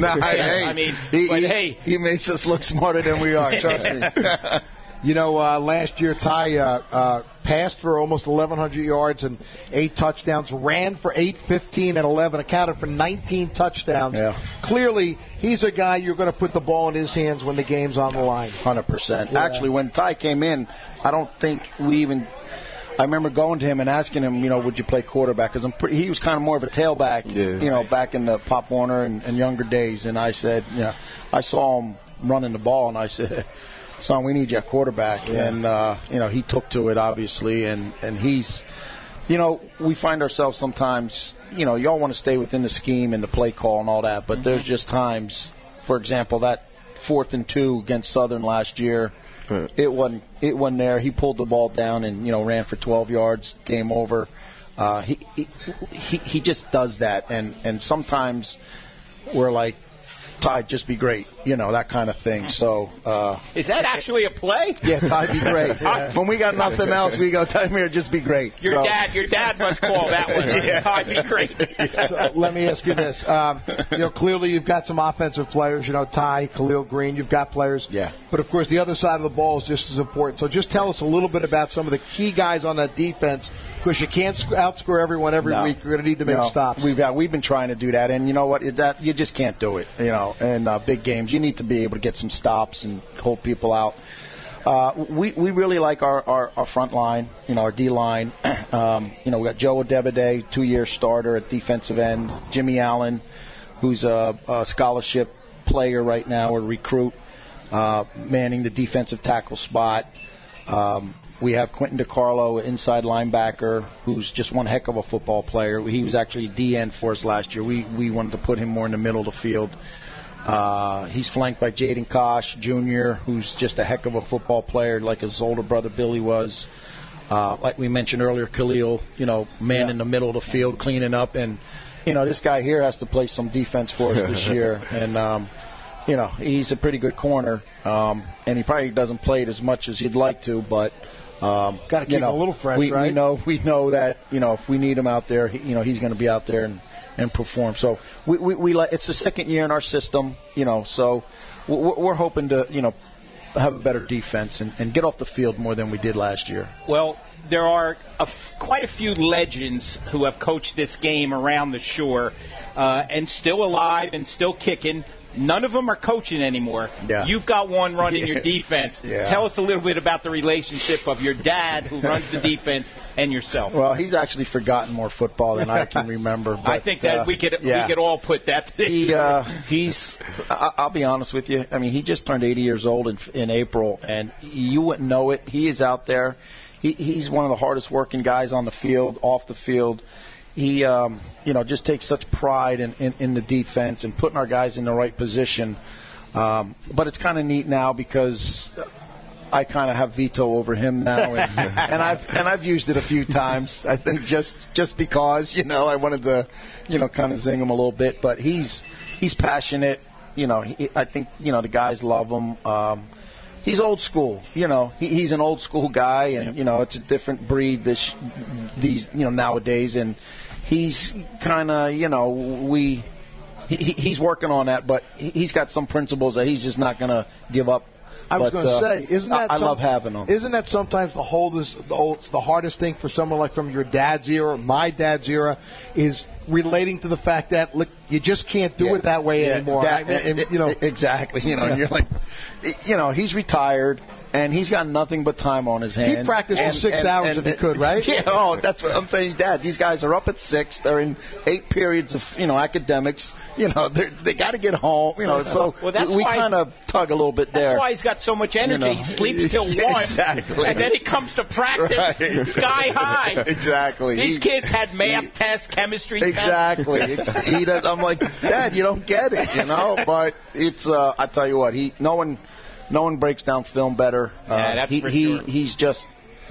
he makes us look smarter than we are, trust me. Last year, Ty passed for almost 1,100 yards and 8 touchdowns, ran for 815 and 11, accounted for 19 touchdowns. Yeah. Clearly, he's a guy you're going to put the ball in his hands when the game's on the line. 100%. Yeah. Actually, when Ty came in, I don't think I remember going to him and asking him, would you play quarterback? Because he was kind of more of a tailback, back in the Pop Warner and younger days. And I said, I saw him running the ball, and I said, son, we need you at quarterback. Yeah. And, he took to it, obviously. And he's, we find ourselves sometimes, you all want to stay within the scheme and the play call and all that. But there's just times, for example, that 4th and 2 against Southern last year, it wasn't there. He pulled the ball down and, ran for 12 yards, game over. He just does that. And sometimes we're like, Ty, just be great, that kind of thing. So, is that actually a play? Yeah, Ty, be great. When we got nothing else, we go, Ty, just be great. Your dad must call that one. Yeah. Ty, be great. So let me ask you this: clearly you've got some offensive players. Ty, Khalil Green, you've got players. Yeah. But of course, the other side of the ball is just as important. So just tell us a little bit about some of the key guys on that defense. Because you can't outscore everyone every week. You're going to need to make stops. We've been trying to do that, and you know what? You just can't do it. In big games, you need to be able to get some stops and hold people out. We really like our front line, our D line. We got Joe Odebade, 2-year starter at defensive end. Jimmy Allen, who's a scholarship player right now, a recruit, manning the defensive tackle spot. We have Quentin DeCarlo, inside linebacker, who's just one heck of a football player. He was actually DN for us last year. We wanted to put him more in the middle of the field. He's flanked by Jaden Kosh Jr., who's just a heck of a football player, like his older brother Billy was. Like we mentioned earlier, Khalil, man in the middle of the field, cleaning up. And, this guy here has to play some defense for us this year. And, he's a pretty good corner. And he probably doesn't play it as much as he'd like to, but... got to keep him a little fresh, right? We know that, if we need him out there, he's going to be out there and perform. So we it's the second year in our system, so we're hoping to, have a better defense and get off the field more than we did last year. Well, there are quite a few legends who have coached this game around the shore and still alive and still kicking. None of them are coaching anymore. Yeah. You've got one running your defense. Yeah. Tell us a little bit about the relationship of your dad, who runs the defense, and yourself. Well, he's actually forgotten more football than I can remember. But, I think that we could all put that together. I'll be honest with you. I mean, he just turned 80 years old in April, and you wouldn't know it. He is out there. He's one of the hardest working guys on the field, off the field. He, just takes such pride in the defense and putting our guys in the right position. But it's kind of neat now because I kind of have veto over him now, and I've used it a few times. I think just because I wanted to kind of zing him a little bit. But he's passionate. I think the guys love him. He's old school, He's an old school guy, and it's a different breed these nowadays, and he's kind of he's working on that, but he's got some principles that he's just not going to give up. I was going to say, isn't that I love having them. Isn't that sometimes the hardest thing for someone like from your dad's era, my dad's era, is relating to the fact that look, you just can't do it that way anymore. Exactly. And you're like, he's retired. And he's got nothing but time on his hands. He'd practice for 6 hours if he could, right? Yeah, that's what I'm saying, Dad. These guys are up at 6. They're in 8 periods of, academics. They got to get home. So we kind of tug a little bit there. That's why he's got so much energy. He sleeps till 1. Exactly. And then he comes to practice sky high. Exactly. These kids had math tests, chemistry tests. Exactly. He does. I'm like, Dad, you don't get it, But it's, I tell you what, no one breaks down film better. That's for sure. He's just,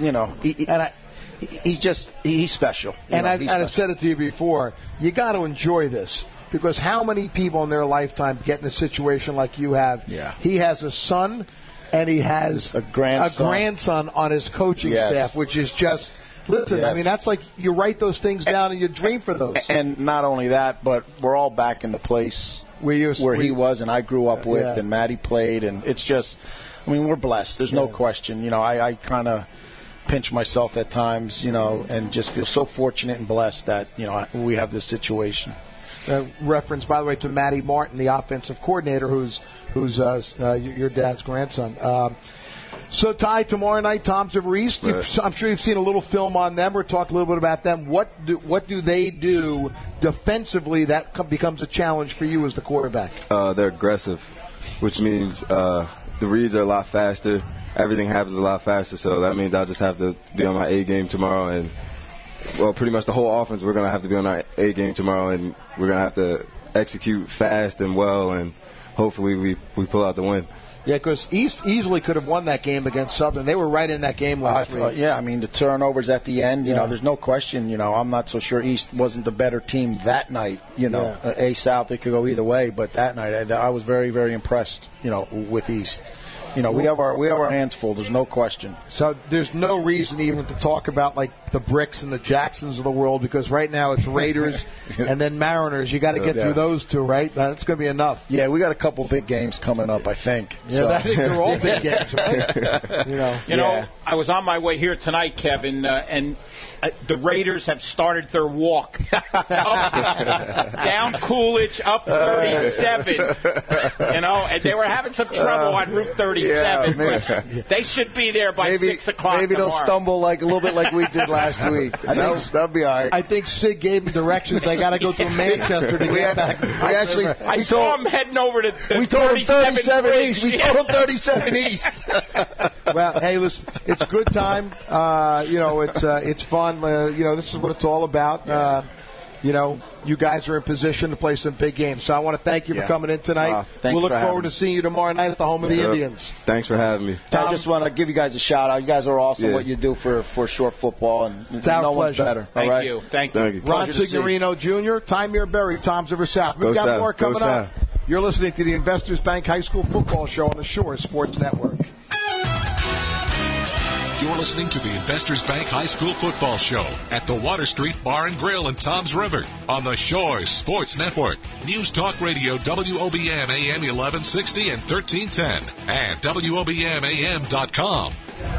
he's special. I've said it to you before. You got to enjoy this because how many people in their lifetime get in a situation like you have? Yeah. He has a son, and he has a grandson on his coaching staff, which is just. Listen, I mean, that's like you write those things down and you dream for those. And not only that, but we're all back in the place where he was and I grew up with and Matty played. And it's just, we're blessed. There's no question. I kind of pinch myself at times, and just feel so fortunate and blessed that, we have this situation. Reference, by the way, to Matty Martin, the offensive coordinator, who's your dad's grandson. So, Ty, tomorrow night, Toms River East. Right. I'm sure you've seen a little film on them or talked a little bit about them. What do they do defensively that becomes a challenge for you as the quarterback? They're aggressive, which means the reads are a lot faster. Everything happens a lot faster, so that means I'll just have to be on my A game tomorrow. And, well, pretty much the whole offense, we're going to have to be on our A game tomorrow, and we're going to have to execute fast and well, and hopefully we pull out the win. Yeah, because East easily could have won that game against Southern. They were right in that game last week. The turnovers at the end, there's no question. I'm not so sure East wasn't the better team that night. A South, it could go either way. But that night, I was very, very impressed, with East. We have our hands full. There's no question. So there's no reason even to talk about like the Bricks and the Jacksons of the world because right now it's Raiders and then Mariners. You got to get through those two, right? That's going to be enough. Yeah, we got a couple big games coming up, I think. Yeah, I think they're all big games, right? I was on my way here tonight, Kevin, and the Raiders have started their walk down Coolidge, up 37. And they were having some trouble on Route 37. 7. But they should be there by 6 o'clock Maybe tomorrow. they'll stumble a little bit like we did last week. That'll be all right. I think Sid gave them directions. They got to go through Manchester to get back. I saw them heading over to we told them 37 East. We told them 37 East. Well, hey, listen, it's a good time. It's fun. This is what it's all about. You guys are in position to play some big games. So I want to thank you for coming in tonight. We'll look forward to seeing you tomorrow night at the home of the Indians. Thanks for having me. I just want to give you guys a shout out. You guys are awesome. What you do for short football, and it's our pleasure. Better. Thank you. Thank you. Ron Signorino Jr., Tymir Berry, Tom's River South. We've got more coming up. You're listening to the Investors Bank High School Football Show on the Shore Sports Network. You're listening to the Investors Bank High School Football Show at the Water Street Bar and Grill in Toms River on the Shore Sports Network. News Talk Radio WOBM AM 1160 and 1310 and WOBMAM.com.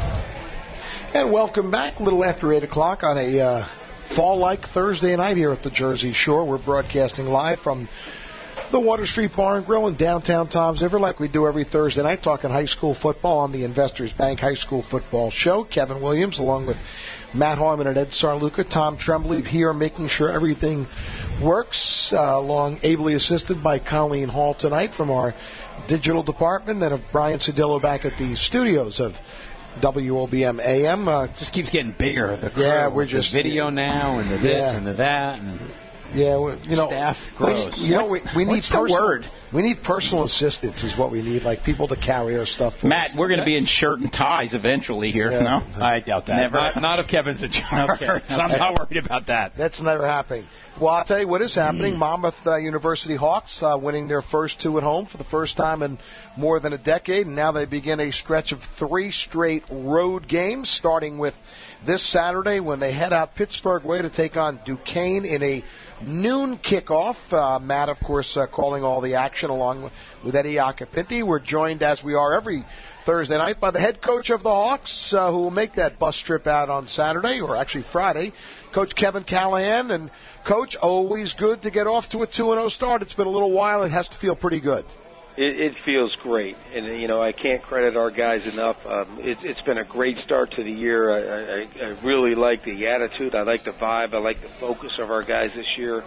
And welcome back. A little after 8 o'clock on a fall-like Thursday night here at the Jersey Shore. We're broadcasting live from the Water Street Bar and Grill in downtown Toms River, like we do every Thursday night, talking high school football on the Investors Bank High School Football Show. Kevin Williams, along with Matt Harmon and Ed Sarluca, Tom Tremblay here, making sure everything works, ably assisted by Colleen Hall tonight from our digital department, and of Brian Cedillo back at the studios of WOBM AM. Just keeps getting bigger. We're just the video now, and the this and the that, and staff grows. We need We need personal assistants, is what we need, like people to carry our stuff for Matt, us. We're going to be in shirt and ties eventually here. Yeah. No, I doubt that. Never. Not if Kevin's in charge. Okay. So I'm not worried about that. That's never happening. Well, I'll tell you what is happening. Monmouth University Hawks winning their first 2 at home for the first time in more than a decade, and now they begin a stretch of 3 straight road games, starting with this Saturday when they head out Pittsburgh way to take on Duquesne in a noon kickoff. Matt, of course, calling all the action along with Eddie Acapinti. We're joined, as we are every Thursday night, by the head coach of the Hawks, who will make that bus trip out on Saturday, or actually Friday, Coach Kevin Callahan. And, Coach, always good to get off to a 2-0 start. It's been a little while. It has to feel pretty good. It feels great, and I can't credit our guys enough. It's been a great start to the year. I really like the attitude. I like the vibe. I like the focus of our guys this year.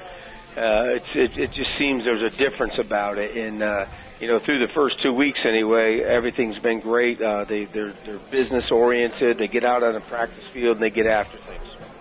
It just seems there's a difference about it, and through the first 2 weeks anyway, everything's been great. They're business oriented. They get out on the practice field and they get after things.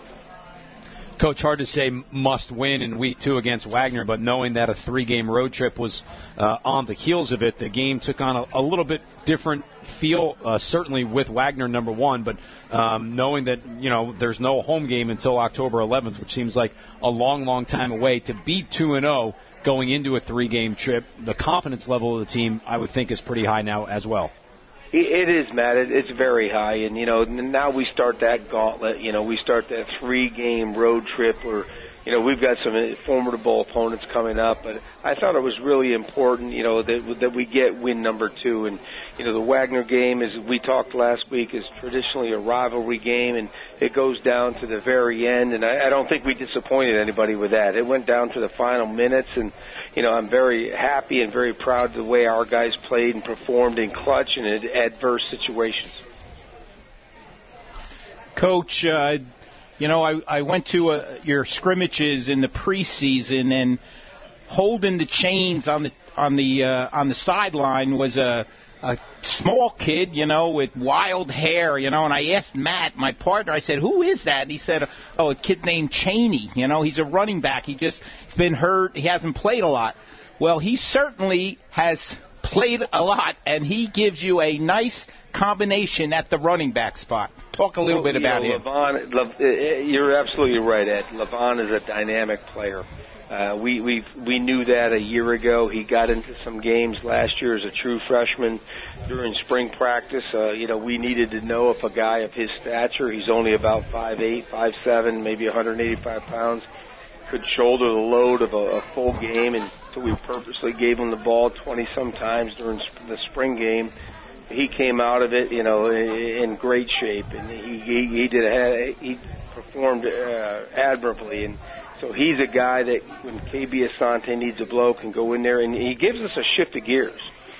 Coach, hard to say must win in week 2 against Wagner, but knowing that a 3-game road trip was on the heels of it, the game took on a little bit different feel, certainly with Wagner number 1, but knowing that, there's no home game until October 11th, which seems like a long, long time away, to be 2-0 going into a 3-game trip, the confidence level of the team, I would think, is pretty high now as well. It is, Matt. It's very high, and now we start that gauntlet. We start that 3-game road trip where we've got some formidable opponents coming up. But I thought it was really important, that we get win number 2. And the Wagner game, as we talked last week, is traditionally a rivalry game, and it goes down to the very end. And I don't think we disappointed anybody with that. It went down to the final minutes, and I'm very happy and very proud of the way our guys played and performed in clutch and in adverse situations. Coach, I went to your scrimmages in the preseason, and holding the chains on the sideline was a small kid, with wild hair, and I asked Matt, my partner, I said, who is that? And he said, a kid named Cheney, he's a running back. He's been hurt. He hasn't played a lot. Well, he certainly has played a lot, and he gives you a nice combination at the running back spot. Talk a little bit about him. You're absolutely right, Ed. Levon is a dynamic player. We knew that a year ago. He got into some games last year as a true freshman during spring practice. We needed to know if a guy of his stature, he's only about 5'8", 5'7", maybe 185 pounds, could shoulder the load of a full game, and so we purposely gave him the ball 20-some times during the spring game. He came out of it, in great shape, and he performed admirably, and so he's a guy that when KB Asante needs a blow can go in there, and he gives us a shift of gears.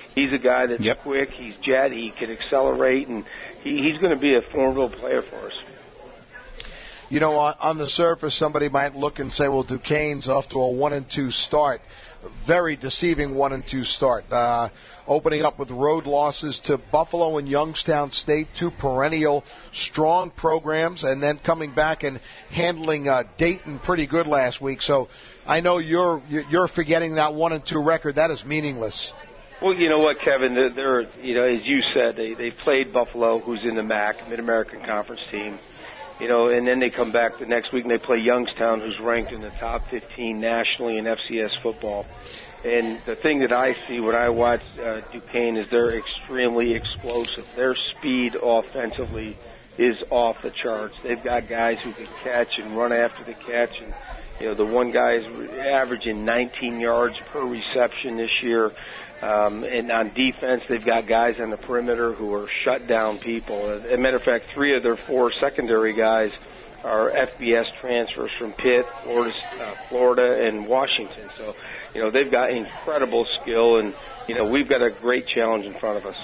He's a guy that's quick. He's jet. He can accelerate, and he's going to be a formidable player for us. You know, on the surface, somebody might look and say, well, Duquesne's off to a 1-2 start. Very deceiving 1-2 start. Opening up with road losses to Buffalo and Youngstown State, two perennial strong programs, and then coming back and handling Dayton pretty good last week. So I know you're forgetting that 1-2 record. That is meaningless. Well, you know what, Kevin? They're you know, as you said, they played Buffalo, who's in the MAC, Mid-American Conference team. You know, and then they come back the next week and they play Youngstown, who's ranked in the top 15 nationally in FCS football. And the thing that I see when I watch Duquesne is they're extremely explosive. Their speed offensively is off the charts. They've got guys who can catch and run after the catch. And, you know, the one guy is averaging 19 yards per reception this year. And on defense, they've got guys on the perimeter who are shut down people. As a matter of fact, 3 of their 4 secondary guys are FBS transfers from Pitt, Florida, and Washington. So, you know, they've got incredible skill, and, you know, we've got a great challenge in front of us.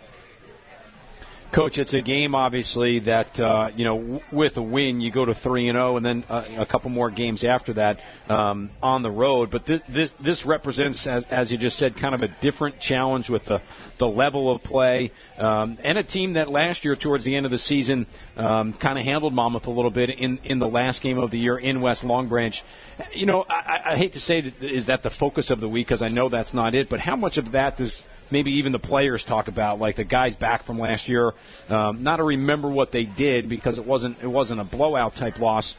Coach, it's a game, obviously, that, you know, with a win, you go to 3-0, and then a couple more games after that on the road. But this represents, as you just said, kind of a different challenge with the level of play, and a team that last year, towards the end of the season, kind of handled Monmouth a little bit in the last game of the year in West Long Branch. You know, I hate to say, is that the focus of the week, because I know that's not it, but how much of that does maybe even the players talk about, like the guys back from last year, not to remember what they did, because it wasn't a blowout type loss,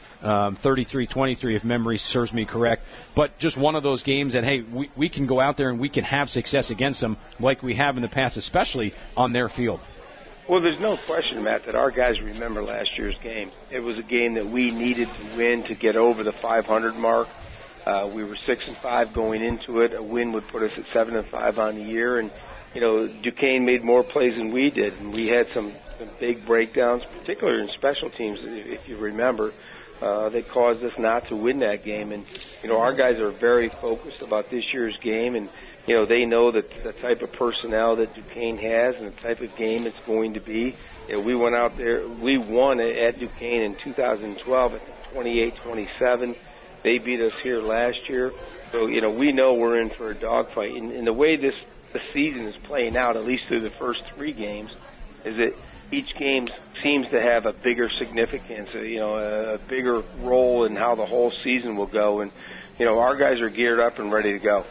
33-23 if memory serves me correct, but just one of those games that, hey, we can go out there and we can have success against them like we have in the past, especially on their field. Well, there's no question, Matt, that our guys remember last year's game. It was a game that we needed to win to get over the 500 mark. We were 6-5 going into it. A win would put us at 7-5 on the year, and you know, Duquesne made more plays than we did, and we had some big breakdowns, particularly in special teams. If you remember, that caused us not to win that game. And you know, our guys are very focused about this year's game, and you know, they know that the type of personnel that Duquesne has and the type of game it's going to be. You know, we went out there, we won at Duquesne in 2012 at 28-27. They beat us here last year. So, you know, we know we're in for a dogfight. And the way the season is playing out, at least through the first 3 games, is that each game seems to have a bigger significance, you know, a bigger role in how the whole season will go. And, you know, our guys are geared up and ready to go.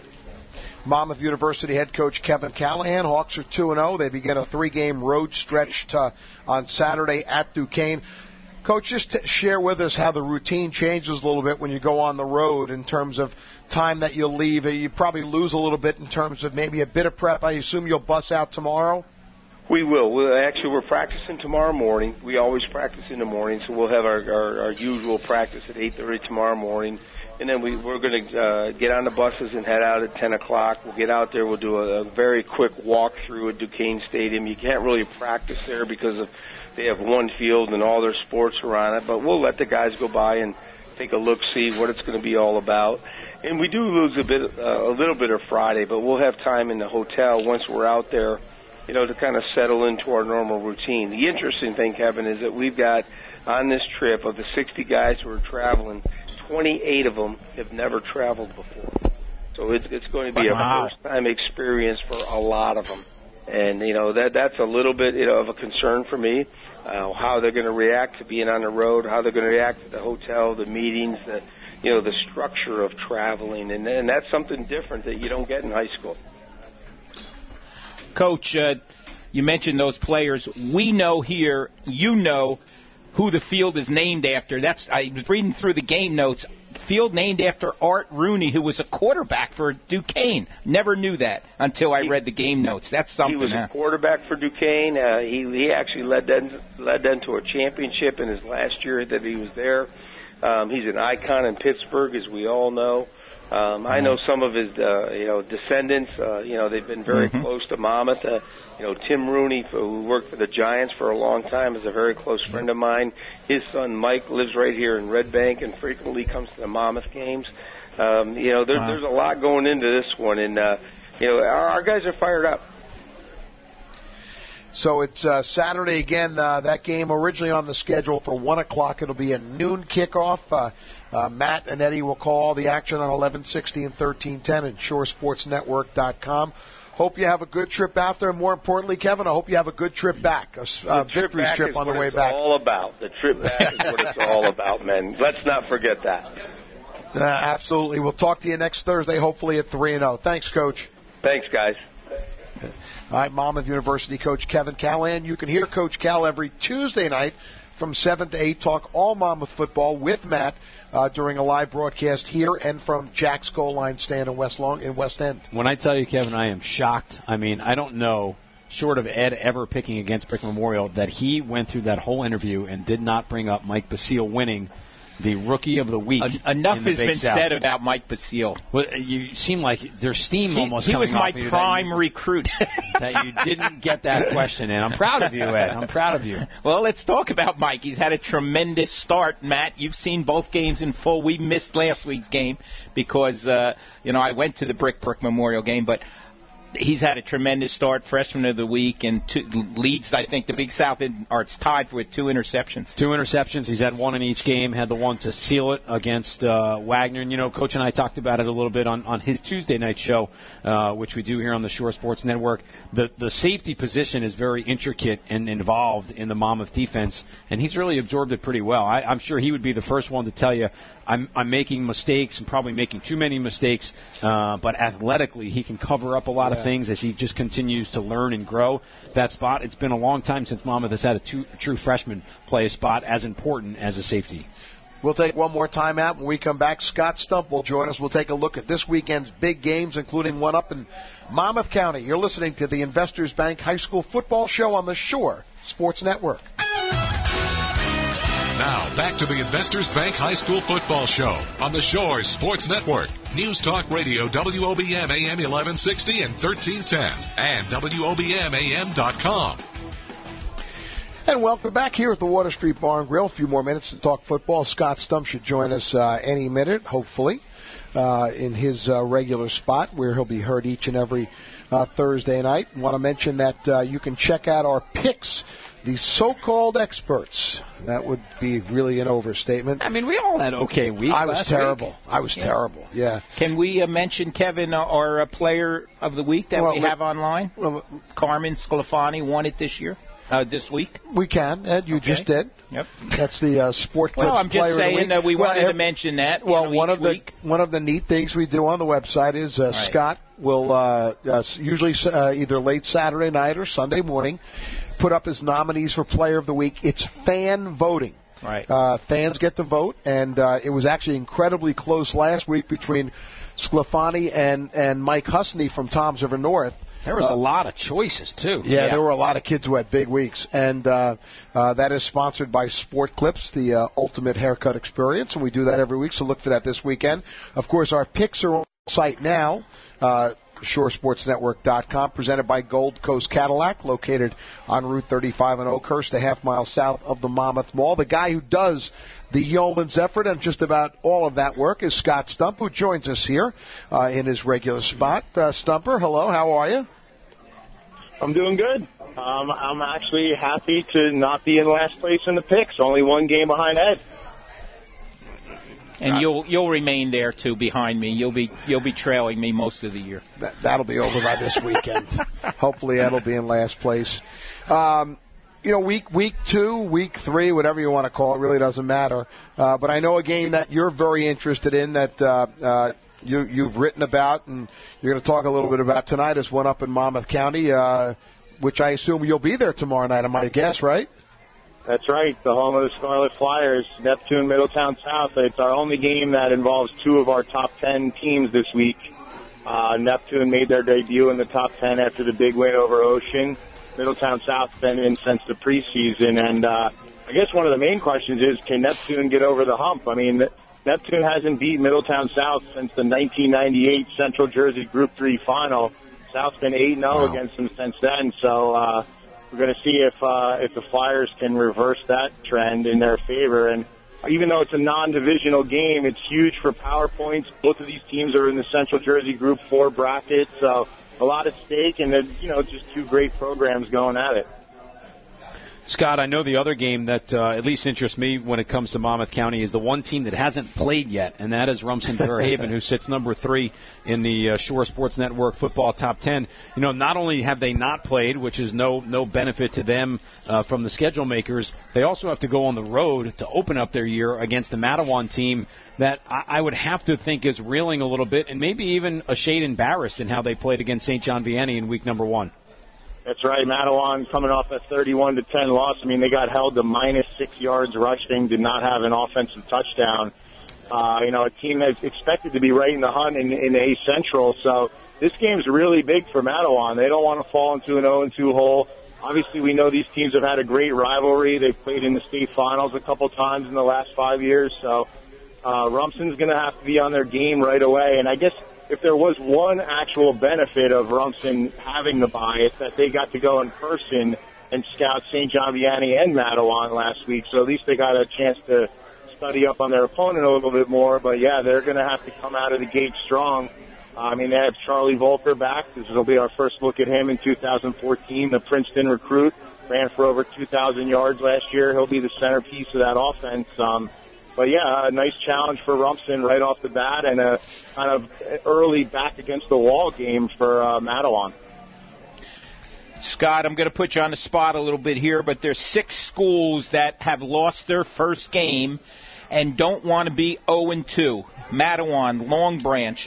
Monmouth University head coach Kevin Callahan. Hawks are 2-0. They begin a 3-game road stretch on Saturday at Duquesne. Coach, just share with us how the routine changes a little bit when you go on the road in terms of time that you'll leave. You probably lose a little bit in terms of maybe a bit of prep. I assume you'll bus out tomorrow? We will. We're practicing tomorrow morning. We always practice in the morning, so we'll have our usual practice at 8:30 tomorrow morning. And then we're going to get on the buses and head out at 10 o'clock. We'll get out there. We'll do a very quick walk-through at Duquesne Stadium. You can't really practice there because they have one field and all their sports are on it. But we'll let the guys go by and take a look, see what it's going to be all about. And we do lose a little bit of Friday, but we'll have time in the hotel once we're out there, you know, to kind of settle into our normal routine. The interesting thing, Kevin, is that we've got on this trip, of the 60 guys who are traveling, 28 of them have never traveled before. So it's going to be a first-time experience for a lot of them. And, you know, that's a little bit, you know, of a concern for me, how they're going to react to being on the road, how they're going to react to the hotel, the meetings, the structure of traveling. And that's something different that you don't get in high school. Coach, you mentioned those players. We know here, you know, who the field is named after. I was reading through the game notes. Field named after Art Rooney, who was a quarterback for Duquesne. Never knew that until I read the game notes. That's something. He was a quarterback for Duquesne. He actually led them to a championship in his last year that he was there. He's an icon in Pittsburgh, as we all know. I know some of his, descendants. They've been very close to Monmouth. Tim Rooney, who worked for the Giants for a long time, is a very close friend of mine. His son Mike lives right here in Red Bank and frequently comes to the Monmouth games. There's a lot going into this one, and our guys are fired up. So it's Saturday again. That game originally on the schedule for 1 o'clock. It'll be a noon kickoff. Matt and Eddie will call all the action on 1160 and 1310 and ShoreSportsNetwork.com. Hope you have a good trip out there. And more importantly, Kevin, I hope you have a good trip back. A victory trip on the way back. All about. The trip back is what it's all about, man. Let's not forget that. Absolutely. We'll talk to you next Thursday, hopefully at 3-0. Thanks, Coach. Thanks, guys. All right, Monmouth University coach Kevin Callahan. You can hear Coach Cal every Tuesday night from 7 to 8, talk all Monmouth football with Matt during a live broadcast here and from Jack's Goal Line stand in West End. When I tell you, Kevin, I am shocked. I mean, I don't know, short of Ed ever picking against Brick Memorial, that he went through that whole interview and did not bring up Mike Basile winning the Rookie of the Week. Enough has been South. said about Mike Basile. Well, you seem like there's steam almost coming off of you. He was my prime recruit. That you didn't get that question in. I'm proud of you, Ed. I'm proud of you. Well, let's talk about Mike. He's had a tremendous start. Matt, you've seen both games in full. We missed last week's game because, I went to the Brick Memorial game, but he's had a tremendous start, freshman of the week, and leads, I think, the Big South, it's tied with 2 interceptions. 2 interceptions. He's had 1 in each game, had the one to seal it against Wagner. And, Coach and I talked about it a little bit on his Tuesday night show, which we do here on the Shore Sports Network. The safety position is very intricate and involved in the Monmouth defense, and he's really absorbed it pretty well. I'm sure he would be the first one to tell you, I'm making mistakes and probably making too many mistakes, but athletically he can cover up a lot of things as he just continues to learn and grow that spot. It's been a long time since Monmouth has had a true freshman play a spot as important as a safety. We'll take one more time out. When we come back, Scott Stump will join us. We'll take a look at this weekend's big games, including one up in Monmouth County. You're listening to the Investors Bank High School Football Show on the Shore Sports Network. Now, back to the Investors Bank High School Football Show on the Shore Sports Network. News Talk Radio, WOBM AM 1160 and 1310, and WOBMAM.com. And welcome back here at the Water Street Bar and Grill. A few more minutes to talk football. Scott Stump should join us any minute, hopefully, in his regular spot where he'll be heard each and every Thursday night. I want to mention that you can check out our picks. The so-called experts. That would be really an overstatement. I mean, we all had okay weeks. I was terrible. I was terrible. Yeah. Can we mention, Kevin, our player of the week that we have online? Carmen Sclafani won it this year. This week? We can, Ed. You just did. Yep. That's the Sport Clips Well, I'm just saying that we wanted to mention that. Well, one of the neat things we do on the website is Scott will usually either late Saturday night or Sunday morning put up his nominees for Player of the Week. It's fan voting. Right. Fans get to vote, and it was actually incredibly close last week between Sclafani and Mike Husney from Toms River North. There was a lot of choices, too. Yeah, there were a lot of kids who had big weeks. And that is sponsored by Sport Clips, the ultimate haircut experience. And we do that every week, so look for that this weekend. Of course, our picks are on the site now, ShoreSportsNetwork.com, presented by Gold Coast Cadillac, located on Route 35 in Oakhurst, a half-mile south of the Monmouth Mall. The guy who does the yeoman's effort and just about all of that work is Scott Stump, who joins us here in his regular spot. Stumper, hello, how are you? I'm doing good. I'm actually happy to not be in last place in the picks, only one game behind Ed. And you'll remain there too, behind me. You'll be trailing me most of the year. That'll be over by this weekend. Hopefully, Ed'll be in last place. Week 2, week 3, whatever you want to call it, really doesn't matter. But I know a game that you're very interested in that you've written about, and you're going to talk a little bit about tonight. Is one up in Monmouth County, which I assume you'll be there tomorrow night. Am I guess right? That's right, the home of the Scarlet Flyers, Neptune Middletown South. It's our only game that involves 2 of our top 10 teams this week. Neptune made their debut in the top 10 after the big win over Ocean. Middletown South's been in since the preseason, and I guess one of the main questions is, can Neptune get over the hump? I mean, Neptune hasn't beat Middletown South since the 1998 Central Jersey Group 3 final. South's been 8-0 against them since then, so we're going to see if the Flyers can reverse that trend in their favor. And even though it's a non-divisional game, it's huge for power points. Both of these teams are in the Central Jersey Group 4 bracket, so a lot at stake, and they're, just two great programs going at it. Scott, I know the other game that at least interests me when it comes to Monmouth County is the one team that hasn't played yet, and that is Rumson Fairhaven, who sits number 3 in the Shore Sports Network football top 10. Not only have they not played, which is no benefit to them from the schedule makers, they also have to go on the road to open up their year against the Matawan team that I would have to think is reeling a little bit and maybe even a shade embarrassed in how they played against St. John Vianney in week number 1. That's right. Matawan coming off a 31-10 loss. I mean, they got held to minus 6 yards rushing, did not have an offensive touchdown. A team that's expected to be right in the hunt in A Central. So this game's really big for Matawan. They don't want to fall into an 0-2 hole. Obviously, we know these teams have had a great rivalry. They've played in the state finals a couple times in the last 5 years. So Rumson's going to have to be on their game right away. And I guess if there was one actual benefit of Rumson having the bye, it's that they got to go in person and scout St. John Vianney and Matawan last week. So at least they got a chance to study up on their opponent a little bit more. But, yeah, they're going to have to come out of the gate strong. They have Charlie Volker back. This will be our first look at him in 2014, the Princeton recruit. Ran for over 2,000 yards last year. He'll be the centerpiece of that offense. But, yeah, a nice challenge for Rumson right off the bat and a kind of early back-against-the-wall game for Matawan. Scott, I'm going to put you on the spot a little bit here, but there's 6 schools that have lost their first game and don't want to be 0-2. Matawan, Long Branch,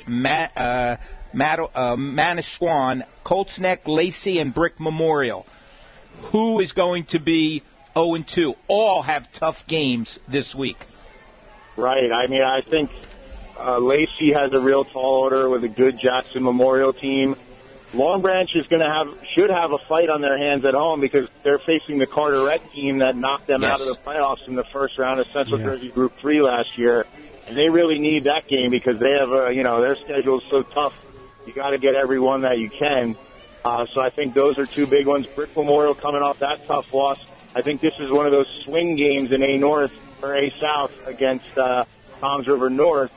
Manasquan, Colts Neck, Lacey, and Brick Memorial. Who is going to be 0-2? All have tough games this week. Right. I think Lacey has a real tall order with a good Jackson Memorial team. Long Branch should have a fight on their hands at home because they're facing the Carteret team that knocked them out of the playoffs in the first round of Central Jersey Group 3 last year. And they really need that game because they have their schedule is so tough. You got to get every one that you can. So I think those are 2 big ones. Brick Memorial coming off that tough loss. I think this is one of those swing games in A North or A South against Toms River North.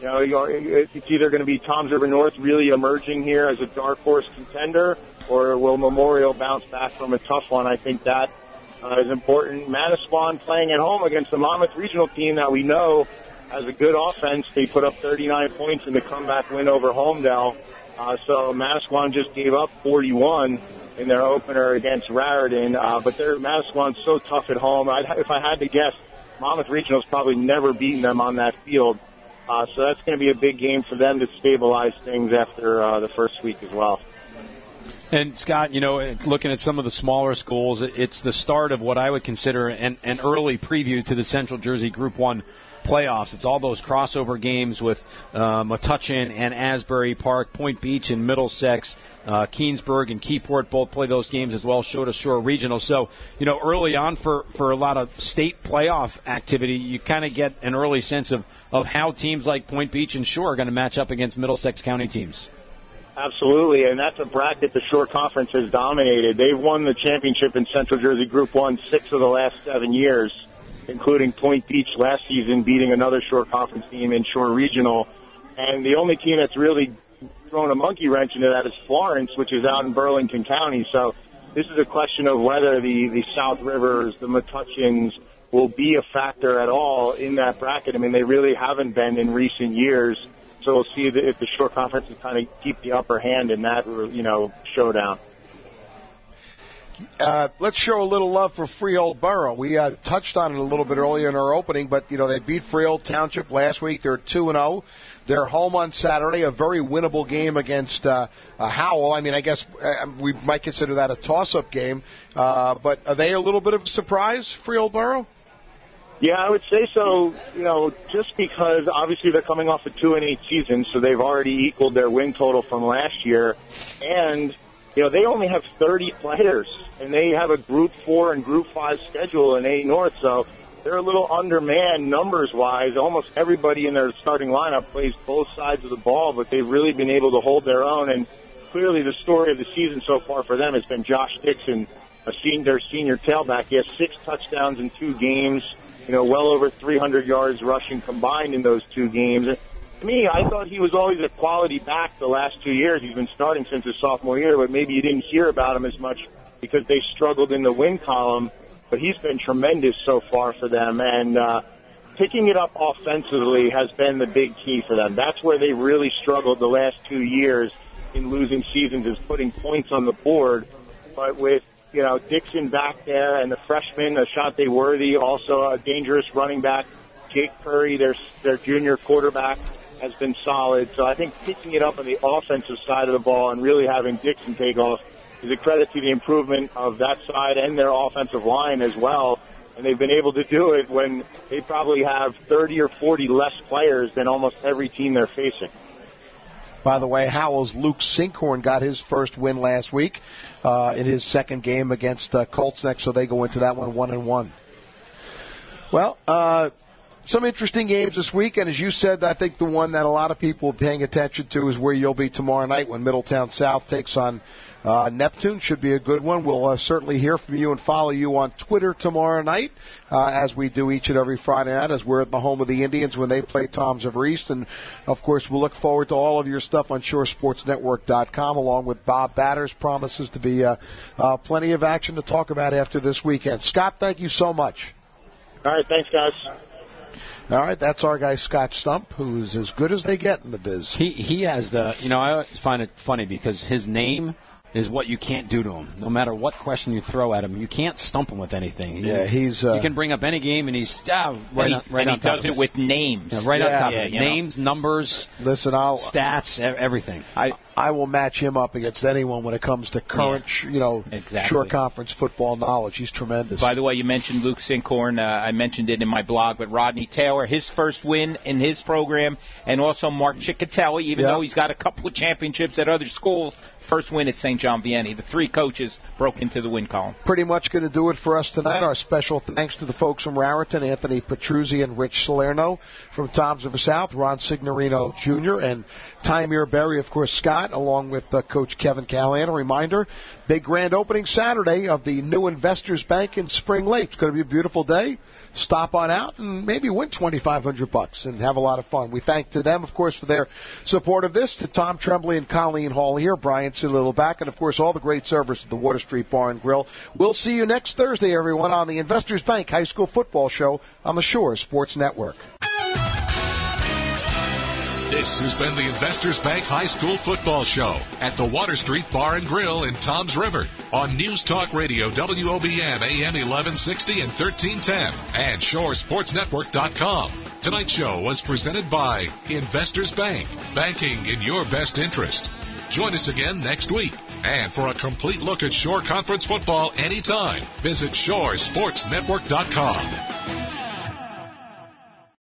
It's either going to be Toms River North really emerging here as a dark horse contender, or will Memorial bounce back from a tough one? I think that is important. Manasquan playing at home against the Monmouth Regional team that we know has a good offense. They put up 39 points in the comeback win over Homedale. So Manasquan just gave up 41 in their opener against Raritan. But Manasquan's so tough at home. If I had to guess, Monmouth Regional's probably never beaten them on that field. So that's going to be a big game for them to stabilize things after the first week as well. And, Scott, looking at some of the smaller schools, it's the start of what I would consider an early preview to the Central Jersey Group 1 playoffs. It's all those crossover games with Metuchen and Asbury Park, Point Beach and Middlesex, Keensburg and Keyport both play those games as well, Shore to Shore Regional. So, early on for a lot of state playoff activity, you kind of get an early sense of how teams like Point Beach and Shore are going to match up against Middlesex County teams. Absolutely, and that's a bracket the Shore Conference has dominated. They've won the championship in Central Jersey Group 1 6 of the last 7 years, including Point Beach last season beating another Shore Conference team in Shore Regional. And the only team that's really thrown a monkey wrench into that is Florence, which is out in Burlington County. So this is a question of whether the South Rivers, the Metuchens, will be a factor at all in that bracket. I mean, they really haven't been in recent years. So we'll see if the Shore Conference can kind of keep the upper hand in that, showdown. Let's show a little love for Freehold Borough. We touched on it a little bit earlier in our opening, but, they beat Freehold Township last week. They're 2-0. They're home on Saturday, a very winnable game against Howell. I mean, I guess we might consider that a toss-up game. But are they a little bit of a surprise, Freehold Borough? Yeah, I would say so, just because obviously they're coming off a 2-8 season, so they've already equaled their win total from last year. And, they only have 30 players, and they have a Group 4 and Group 5 schedule in A North, so they're a little undermanned numbers-wise. Almost everybody in their starting lineup plays both sides of the ball, but they've really been able to hold their own. And clearly the story of the season so far for them has been Josh Dixon, their senior tailback. He has 6 touchdowns in 2 games. Well over 300 yards rushing combined in those 2 games. to me, I thought he was always a quality back the last 2 years. He's been starting since his sophomore year, but maybe you didn't hear about him as much because they struggled in the win column. But he's been tremendous so far for them, and picking it up offensively has been the big key for them. That's where they really struggled the last 2 years in losing seasons, is putting points on the board. But with, Dixon back there and the freshman, Ashante Worthy, also a dangerous running back, Jake Curry, their junior quarterback, has been solid. So I think picking it up on the offensive side of the ball and really having Dixon take off is a credit to the improvement of that side and their offensive line as well. And they've been able to do it when they probably have 30 or 40 less players than almost every team they're facing. By the way, Howell's Luke Sinkhorn got his first win last week in his second game against Colts next, so they go into that one 1-1. Well, some interesting games this week, and as you said, I think the one that a lot of people are paying attention to is where you'll be tomorrow night when Middletown South takes on Neptune. Should be a good one. We'll certainly hear from you and follow you on Twitter tomorrow night, as we do each and every Friday night, as we're at the home of the Indians when they play Toms River East. And, of course, we'll look forward to all of your stuff on ShoreSportsNetwork.com, along with Bob Batters. Promises to be plenty of action to talk about after this weekend. Scott, thank you so much. All right, thanks, guys. All right, that's our guy Scott Stump, who's as good as they get in the biz. He has the, I always find it funny because his name is what you can't do to him. No matter what question you throw at him, you can't stump him with anything. He's. You can bring up any game, and he's right on top. He does it with names. Yeah, on top of it. Names, numbers, stats, everything. I will match him up against anyone when it comes to current, short conference football knowledge. He's tremendous. By the way, you mentioned Luke Sinkhorn. I mentioned it in my blog, but Rodney Taylor, his first win in his program, and also Mark Ciccatelli, even though he's got a couple of championships at other schools, first win at St. John Vianney. The three coaches broke into the win column. Pretty much going to do it for us tonight. Our special thanks to the folks from Raritan, Anthony Petruzzi and Rich Salerno. From Toms River South, Ron Signorino Jr. and Tymir Berry, of course, Scott, along with Coach Kevin Callahan. A reminder, big grand opening Saturday of the new Investors Bank in Spring Lake. It's going to be a beautiful day. Stop on out and maybe win $2,500 and have a lot of fun. We thank to them, of course, for their support of this, to Tom Tremblay and Colleen Hall here, Brian Little back, and, of course, all the great servers at the Water Street Bar and Grill. We'll see you next Thursday, everyone, on the Investors Bank High School Football Show on the Shore Sports Network. This has been the Investors Bank High School Football Show at the Water Street Bar and Grill in Toms River on News Talk Radio WOBM AM 1160 and 1310 and ShoreSportsNetwork.com. Tonight's show was presented by Investors Bank, banking in your best interest. Join us again next week. And for a complete look at Shore Conference football anytime, visit ShoreSportsNetwork.com.